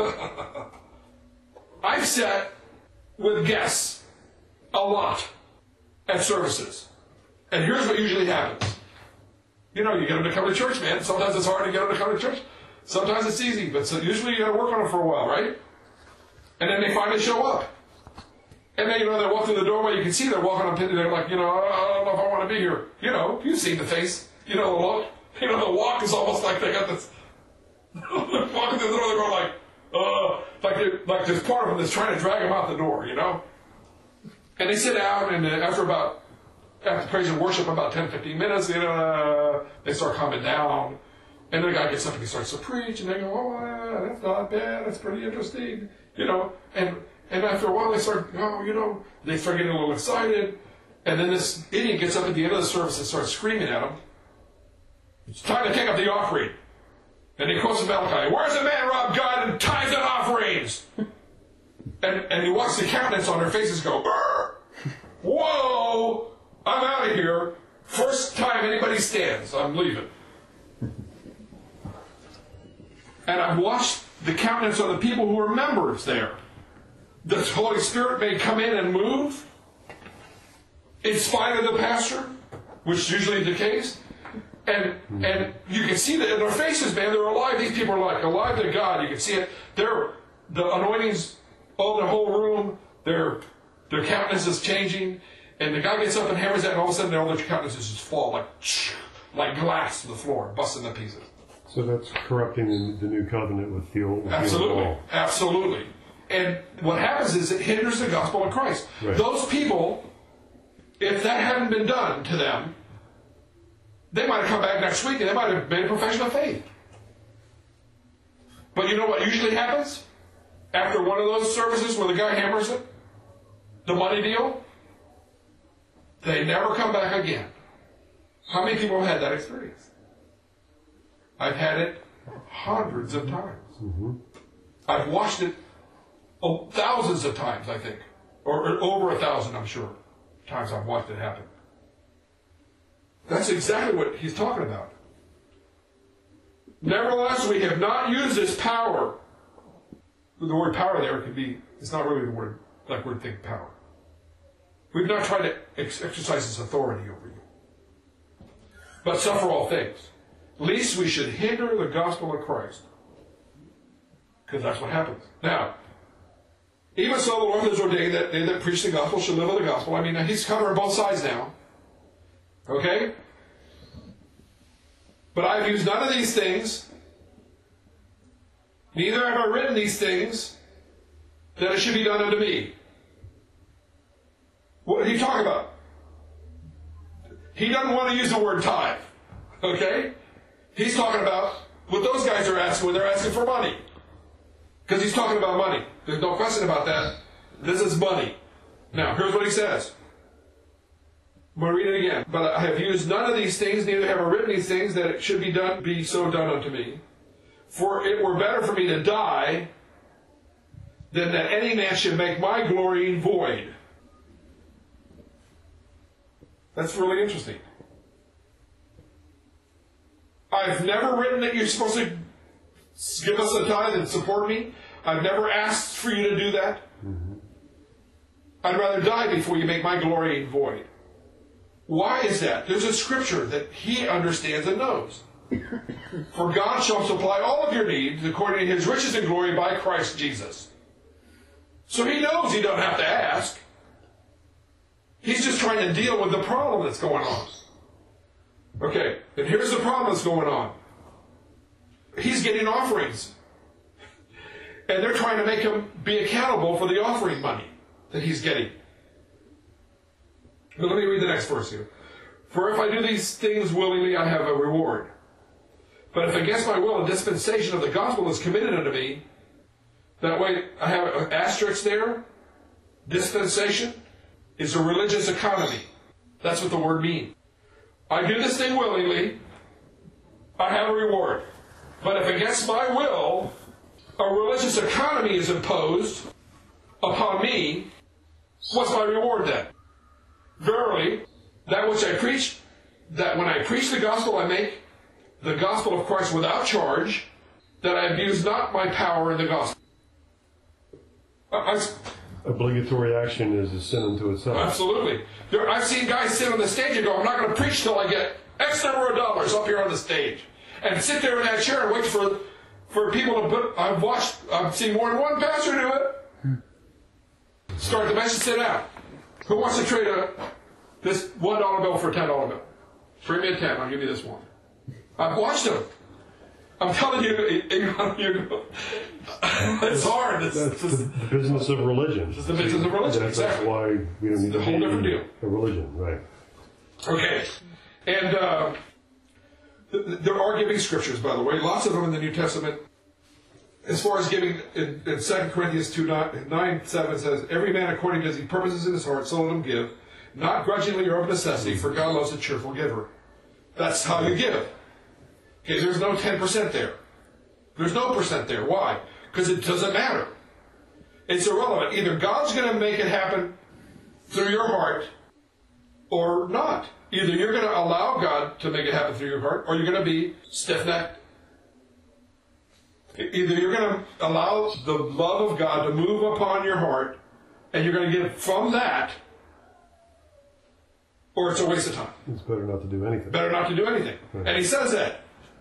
I've sat with guests a lot at services. And here's what usually happens. You get them to come to church, man. Sometimes it's hard to get them to come to church. Sometimes it's easy, but usually you got to work on them for a while, right? And then they finally show up. And then, they walk through the doorway, you can see they're walking on pity. They're like, I don't know if I want to be here. You've seen the face. The look. The walk is almost like they got this. Walking through the door, they're going like there's part of them that's trying to drag them out the door, And they sit down, and after praise and worship, about 10, 15 minutes, they start calming down. And then the guy gets up and he starts to preach, and they go, oh, that's not bad, that's pretty interesting, And after a while, they start getting a little excited. And then this idiot gets up at the end of the service and starts screaming at them. It's time to take up the offering. And he quotes Malachi, where's the man rob God and tithes and offerings? and he watches the countenance on their faces go, Burr! Whoa! I'm out of here. First time anybody stands, I'm leaving. And I've watched the countenance of the people who are members there. the Holy Spirit may come in and move in spite of the pastor, which is usually the case. And you can see that in their faces, man, they're alive. These people are like alive to God. You can see it. The anointings all the whole room, their countenance is changing. And the guy gets up and hammers that, and all of a sudden all their countenances just fall like glass to the floor, busting to pieces. So that's corrupting the new covenant with the old. Absolutely. Absolutely. And what happens is it hinders the gospel of Christ. Right. Those people, if that hadn't been done to them, they might have come back next week and they might have made a profession of faith. But you know what usually happens? After one of those services where the guy hammers it, the money deal, they never come back again. How many people have had that experience? I've had it hundreds of times. Mm-hmm. I've watched it thousands of times, I think. Or over 1,000, I'm sure, times I've watched it happen. That's exactly what he's talking about. Nevertheless, we have not used this power. The word power there could be, it's not really the word, like we'd think power. We've not tried to exercise this authority over you, but suffer all things. Least we should hinder the gospel of Christ. Because that's what happens. Now, even so, the Lord has ordained that they that preach the gospel should live of the gospel. I mean, he's covering both sides now. Okay? But I've used none of these things, neither have I written these things, that it should be done unto me. What are you talking about? He doesn't want to use the word tithe. Okay? He's talking about what those guys are asking when they're asking for money. Because he's talking about money. There's no question about that. This is money. Now, here's what he says. I'm going to read it again. But I have used none of these things, neither have I written these things, that it should be so done unto me. For it were better for me to die than that any man should make my glory void. That's really interesting. I've never written that you're supposed to give us a tithe and support me. I've never asked for you to do that. Mm-hmm. I'd rather die before you make my glory void. Why is that? There's a scripture that he understands and knows. For God shall supply all of your needs according to his riches and glory by Christ Jesus. So he knows he doesn't have to ask. He's just trying to deal with the problem that's going on. Okay, and here's the problem that's going on. He's getting offerings. And they're trying to make him be accountable for the offering money that he's getting. But let me read the next verse here. For if I do these things willingly, I have a reward. But if against my will a dispensation of the gospel is committed unto me, that way I have an asterisk there. Dispensation is a religious economy. That's what the word means. I do this thing willingly, I have a reward. But if against my will a religious economy is imposed upon me, what's my reward then? Verily, that which I preach, that when I preach the gospel, I make the gospel of Christ without charge, that I abuse not my power in the gospel. Obligatory action is a sin unto itself. Absolutely. I've seen guys sit on the stage and go, I'm not going to preach till I get X number of dollars up here on the stage. And sit there in that chair and wait for people to put... I've seen more than one pastor do it. Start the message, sit down. Who wants to trade this $1 bill for a $10 bill? Bring me a 10, I'll give you this one. I've watched them. I'm telling you, it's hard. That's the business of religion. It's the business of religion, exactly. That's why we don't need to whole different deal. A religion, right. Okay. And there are giving scriptures, by the way, lots of them in the New Testament. As far as giving, in 2 Corinthians 2:9-7 says, every man according as he purposes in his heart, so let him give, not grudgingly or of necessity, for God loves a cheerful giver. That's how you give. Okay, there's no 10% there. There's no percent there. Why? Because it doesn't matter. It's irrelevant. Either God's going to make it happen through your heart or not. Either you're going to allow God to make it happen through your heart or you're going to be stiff-necked. Either you're going to allow the love of God to move upon your heart, and you're going to give from that, or it's a waste of time. It's better not to do anything. Better not to do anything. Right. And he says that.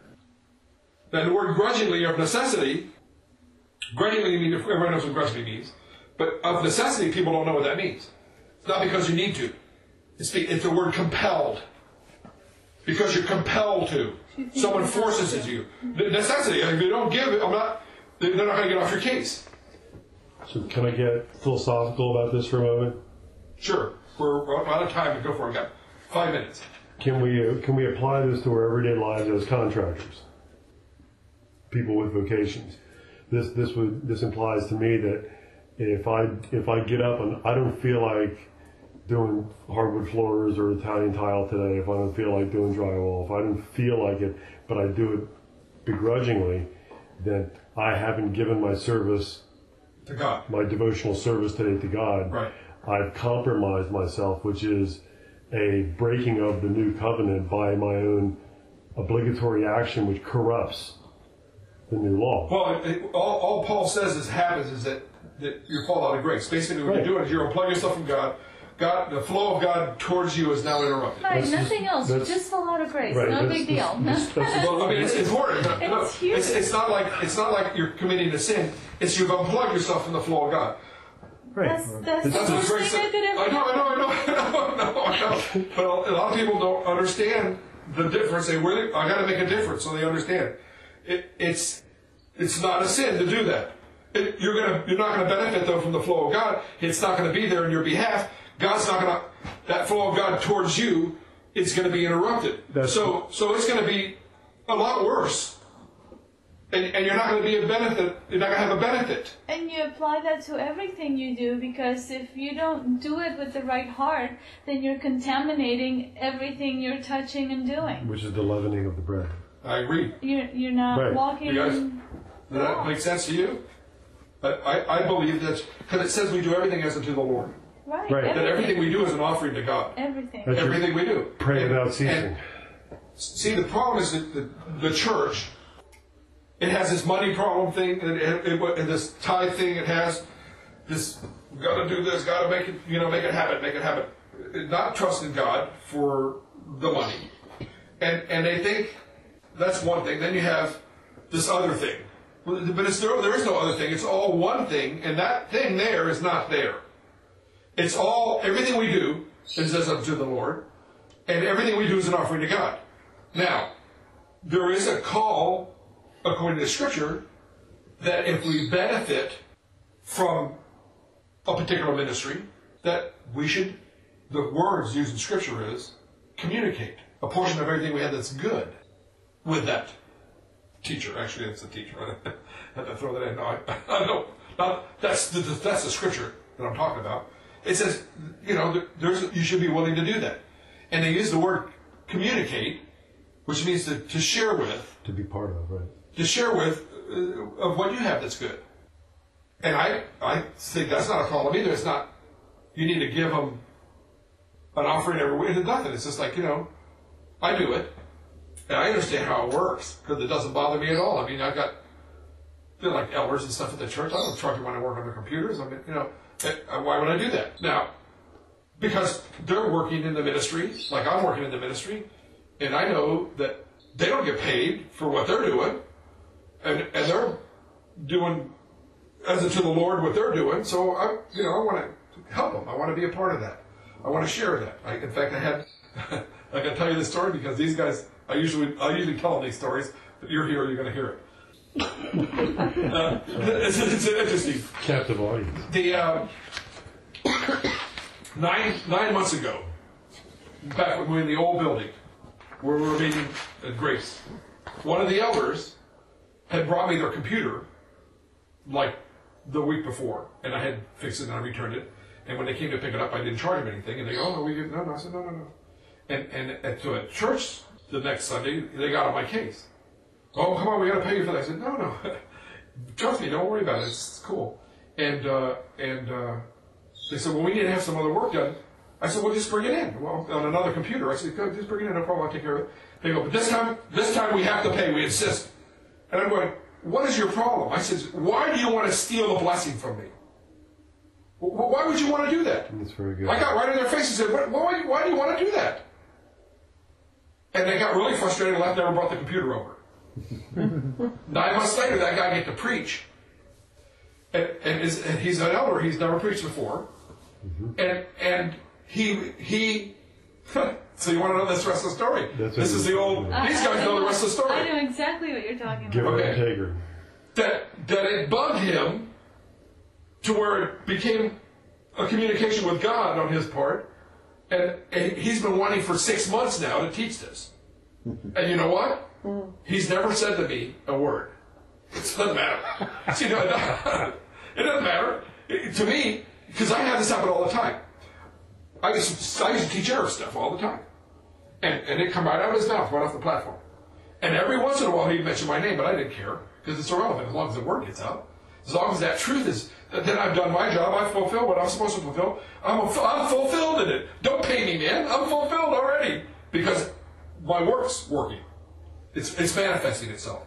Now, the word grudgingly of necessity, grudgingly means, everyone knows what grudgingly means, but of necessity, people don't know what that means. It's not because you need to. It's the word compelled. Because you're compelled to. Someone forces you. The necessity. If you don't give it, they're not going to get off your case. So can I get philosophical about this for a moment? Sure. We're out of time to go for it. We've got 5 minutes. Can we apply this to our everyday lives as contractors? People with vocations. This implies to me that if I get up and I don't feel like doing hardwood floors or Italian tile today, if I don't feel like doing drywall, if I don't feel like it, but I do it begrudgingly, then I haven't given my service to God, my devotional service today to God. Right. I've compromised myself, which is a breaking of the new covenant by my own obligatory action, which corrupts the new law. Well, all Paul says happens is that you fall out of grace. Basically, what you're doing is you're unplugging yourself from God. The flow of God towards you is now interrupted. Right, nothing else. Just fall out of grace. Right, no big deal. Well, I mean, it's important. It's huge. It's not like you're committing a sin. It's you've unplugged yourself from the flow of God. Right. That's what grace says. I know. But a lot of people don't understand the difference. I got to make a difference so they understand. It's not a sin to do that. You're not going to benefit though from the flow of God. It's not going to be there in your behalf. God's not going to. That flow of God towards you, it's going to be interrupted. So it's going to be a lot worse. And you're not going to be a benefit. You're not going to have a benefit. And you apply that to everything you do, because if you don't do it with the right heart, then you're contaminating everything you're touching and doing. Which is the leavening of the bread. I agree. You're not walking. You guys, does that make sense to you? I believe that because it says we do everything as unto the Lord. Right. That everything we do is an offering to God. Everything. Everything we do. Pray without ceasing. See, the problem is that the church, it has this money problem thing, and this tithe thing. It has this, got to do this, got to make it happen. Not trusting God for the money, and they think that's one thing. Then you have this other thing, but there is no other thing. It's all one thing, and that thing there is not there. It's everything we do is as unto the Lord, and everything we do is an offering to God. Now, there is a call, according to Scripture, that if we benefit from a particular ministry, that we should, the words used in Scripture is, communicate a portion of everything we have that's good with that teacher. Actually, it's a teacher. I had to throw that in. No, I know. That's the Scripture that I'm talking about. It says, you should be willing to do that. And they use the word communicate, which means to share with. To be part of, right. To share with of what you have that's good. And I think that's not a problem either. It's not, you need to give them an offering every week. It's nothing. It's just like, I do it. And I understand how it works because it doesn't bother me at all. I mean, they're like elders and stuff at the church. I don't charge them when I work on their computers. I mean, why would I do that? Now, because they're working in the ministry, like I'm working in the ministry, and I know that they don't get paid for what they're doing, and they're doing as unto the Lord what they're doing. So I want to help them. I want to be a part of that. I want to share that. In fact, I can tell you this story because these guys, I usually tell them these stories, but you're here, you're going to hear it. It's interesting. Captive audience. The 9 months ago, back when we were in the old building, where we were meeting at Grace, one of the elders had brought me their computer like the week before, and I had fixed it and I returned it. And when they came to pick it up, I didn't charge them anything. And they go, "Oh no, no." I said, "No." And to a church the next Sunday, they got on my case. "Oh, come on, we got to pay you for that." I said, "No. Trust me, don't worry about it. It's cool." And they said, "Well, we need to have some other work done." I said, "Well, just bring it in." Well, on another computer. I said, "Just bring it in, no problem, I'll take care of it." They go, "But this time we have to pay, we insist." And I'm going, what is your problem? I said, why do you want to steal the blessing from me? Why would you want to do that? That's very good. I got right in their face and said, why do you want to do that? And they got really frustrated and left, never brought the computer over. 9 months later, that guy get to preach. And he's an elder, he's never preached before. And he so you want to know this rest of the story? This is the old, these guys know the rest of the story. I know exactly what you're talking about. Give her integrity. That it bugged him to where it became a communication with God on his part. And he's been wanting for 6 months now to teach this. And you know what? He's never said to me a word. It doesn't matter. See, no, it doesn't matter. To me, because I have this happen all the time. I used to teach Arab stuff all the time. And it'd come right out of his mouth, right off the platform. And every once in a while he'd mention my name, but I didn't care, because it's irrelevant as long as the word gets out. As long as that truth is, then I've done my job, I've fulfilled what I'm supposed to fulfill. I'm fulfilled in it. Don't pay me, man. I'm fulfilled already. Because my work's working. It's manifesting itself.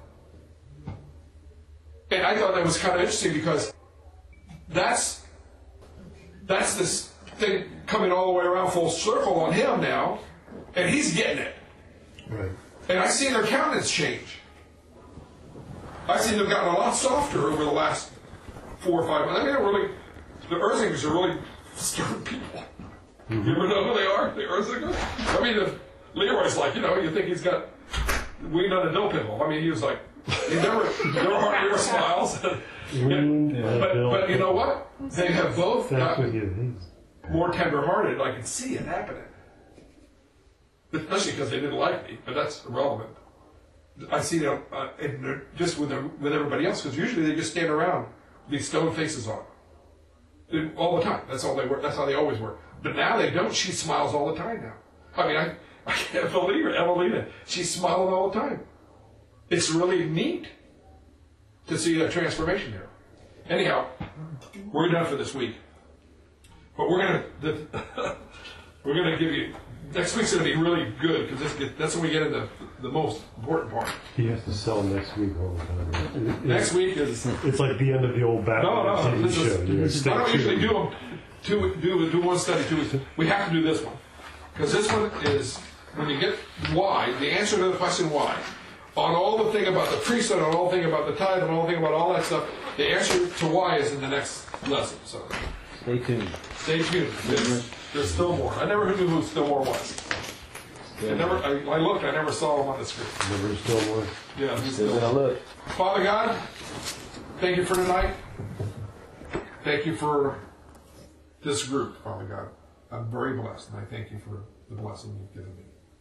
And I thought that was kind of interesting because that's this thing coming all the way around full circle on him now, and he's getting it. Right. And I've seen their countenance change. I've seen them gotten a lot softer over the last 4 or 5 months. I mean, the Earthlings are really stern people. You ever know who they are? The Earthlings? I mean, Leroy's like, you think he's got weed on a dope hill. I mean, he was like, he never hardly smiles. But you know what? They have both gotten more tender-hearted. I can see it happening. Especially because they didn't like me, but that's irrelevant. I see them just with everybody else, because usually they just stand around with these stone faces on. All the time. That's all they were. That's how they always were. But now they don't. She smiles all the time now. I mean, I can't believe it. Evelina, she's smiling all the time. It's really neat to see that transformation there. Anyhow, we're done for this week. But we're gonna give you, next week's gonna be really good, because that's when we get into the most important part. He has to sell next week all the time. Next week is, it's like the end of the old Batman TV show. I don't usually do one study 2 weeks. We have to do this one, because this one is, when you get why, the answer to the question why, on all the thing about the priesthood, on all the thing about the tithe, on all the thing about all that stuff, the answer to why is in the next lesson. So stay tuned. Stay tuned. There's still more. I never knew who still more was. I looked. I never saw him on the screen. Never still more. Yeah, he's still more. Look. Father God, thank you for tonight. Thank you for this group, Father God. I'm very blessed, and I thank you for the blessing you've given me.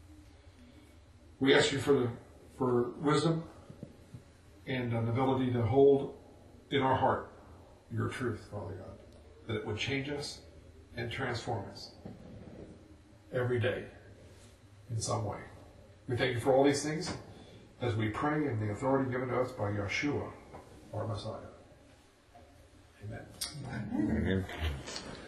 We ask you for wisdom and an ability to hold in our heart your truth, Father God, that it would change us and transform us every day in some way. We thank you for all these things as we pray in the authority given to us by Yeshua, our Messiah. Amen. Amen.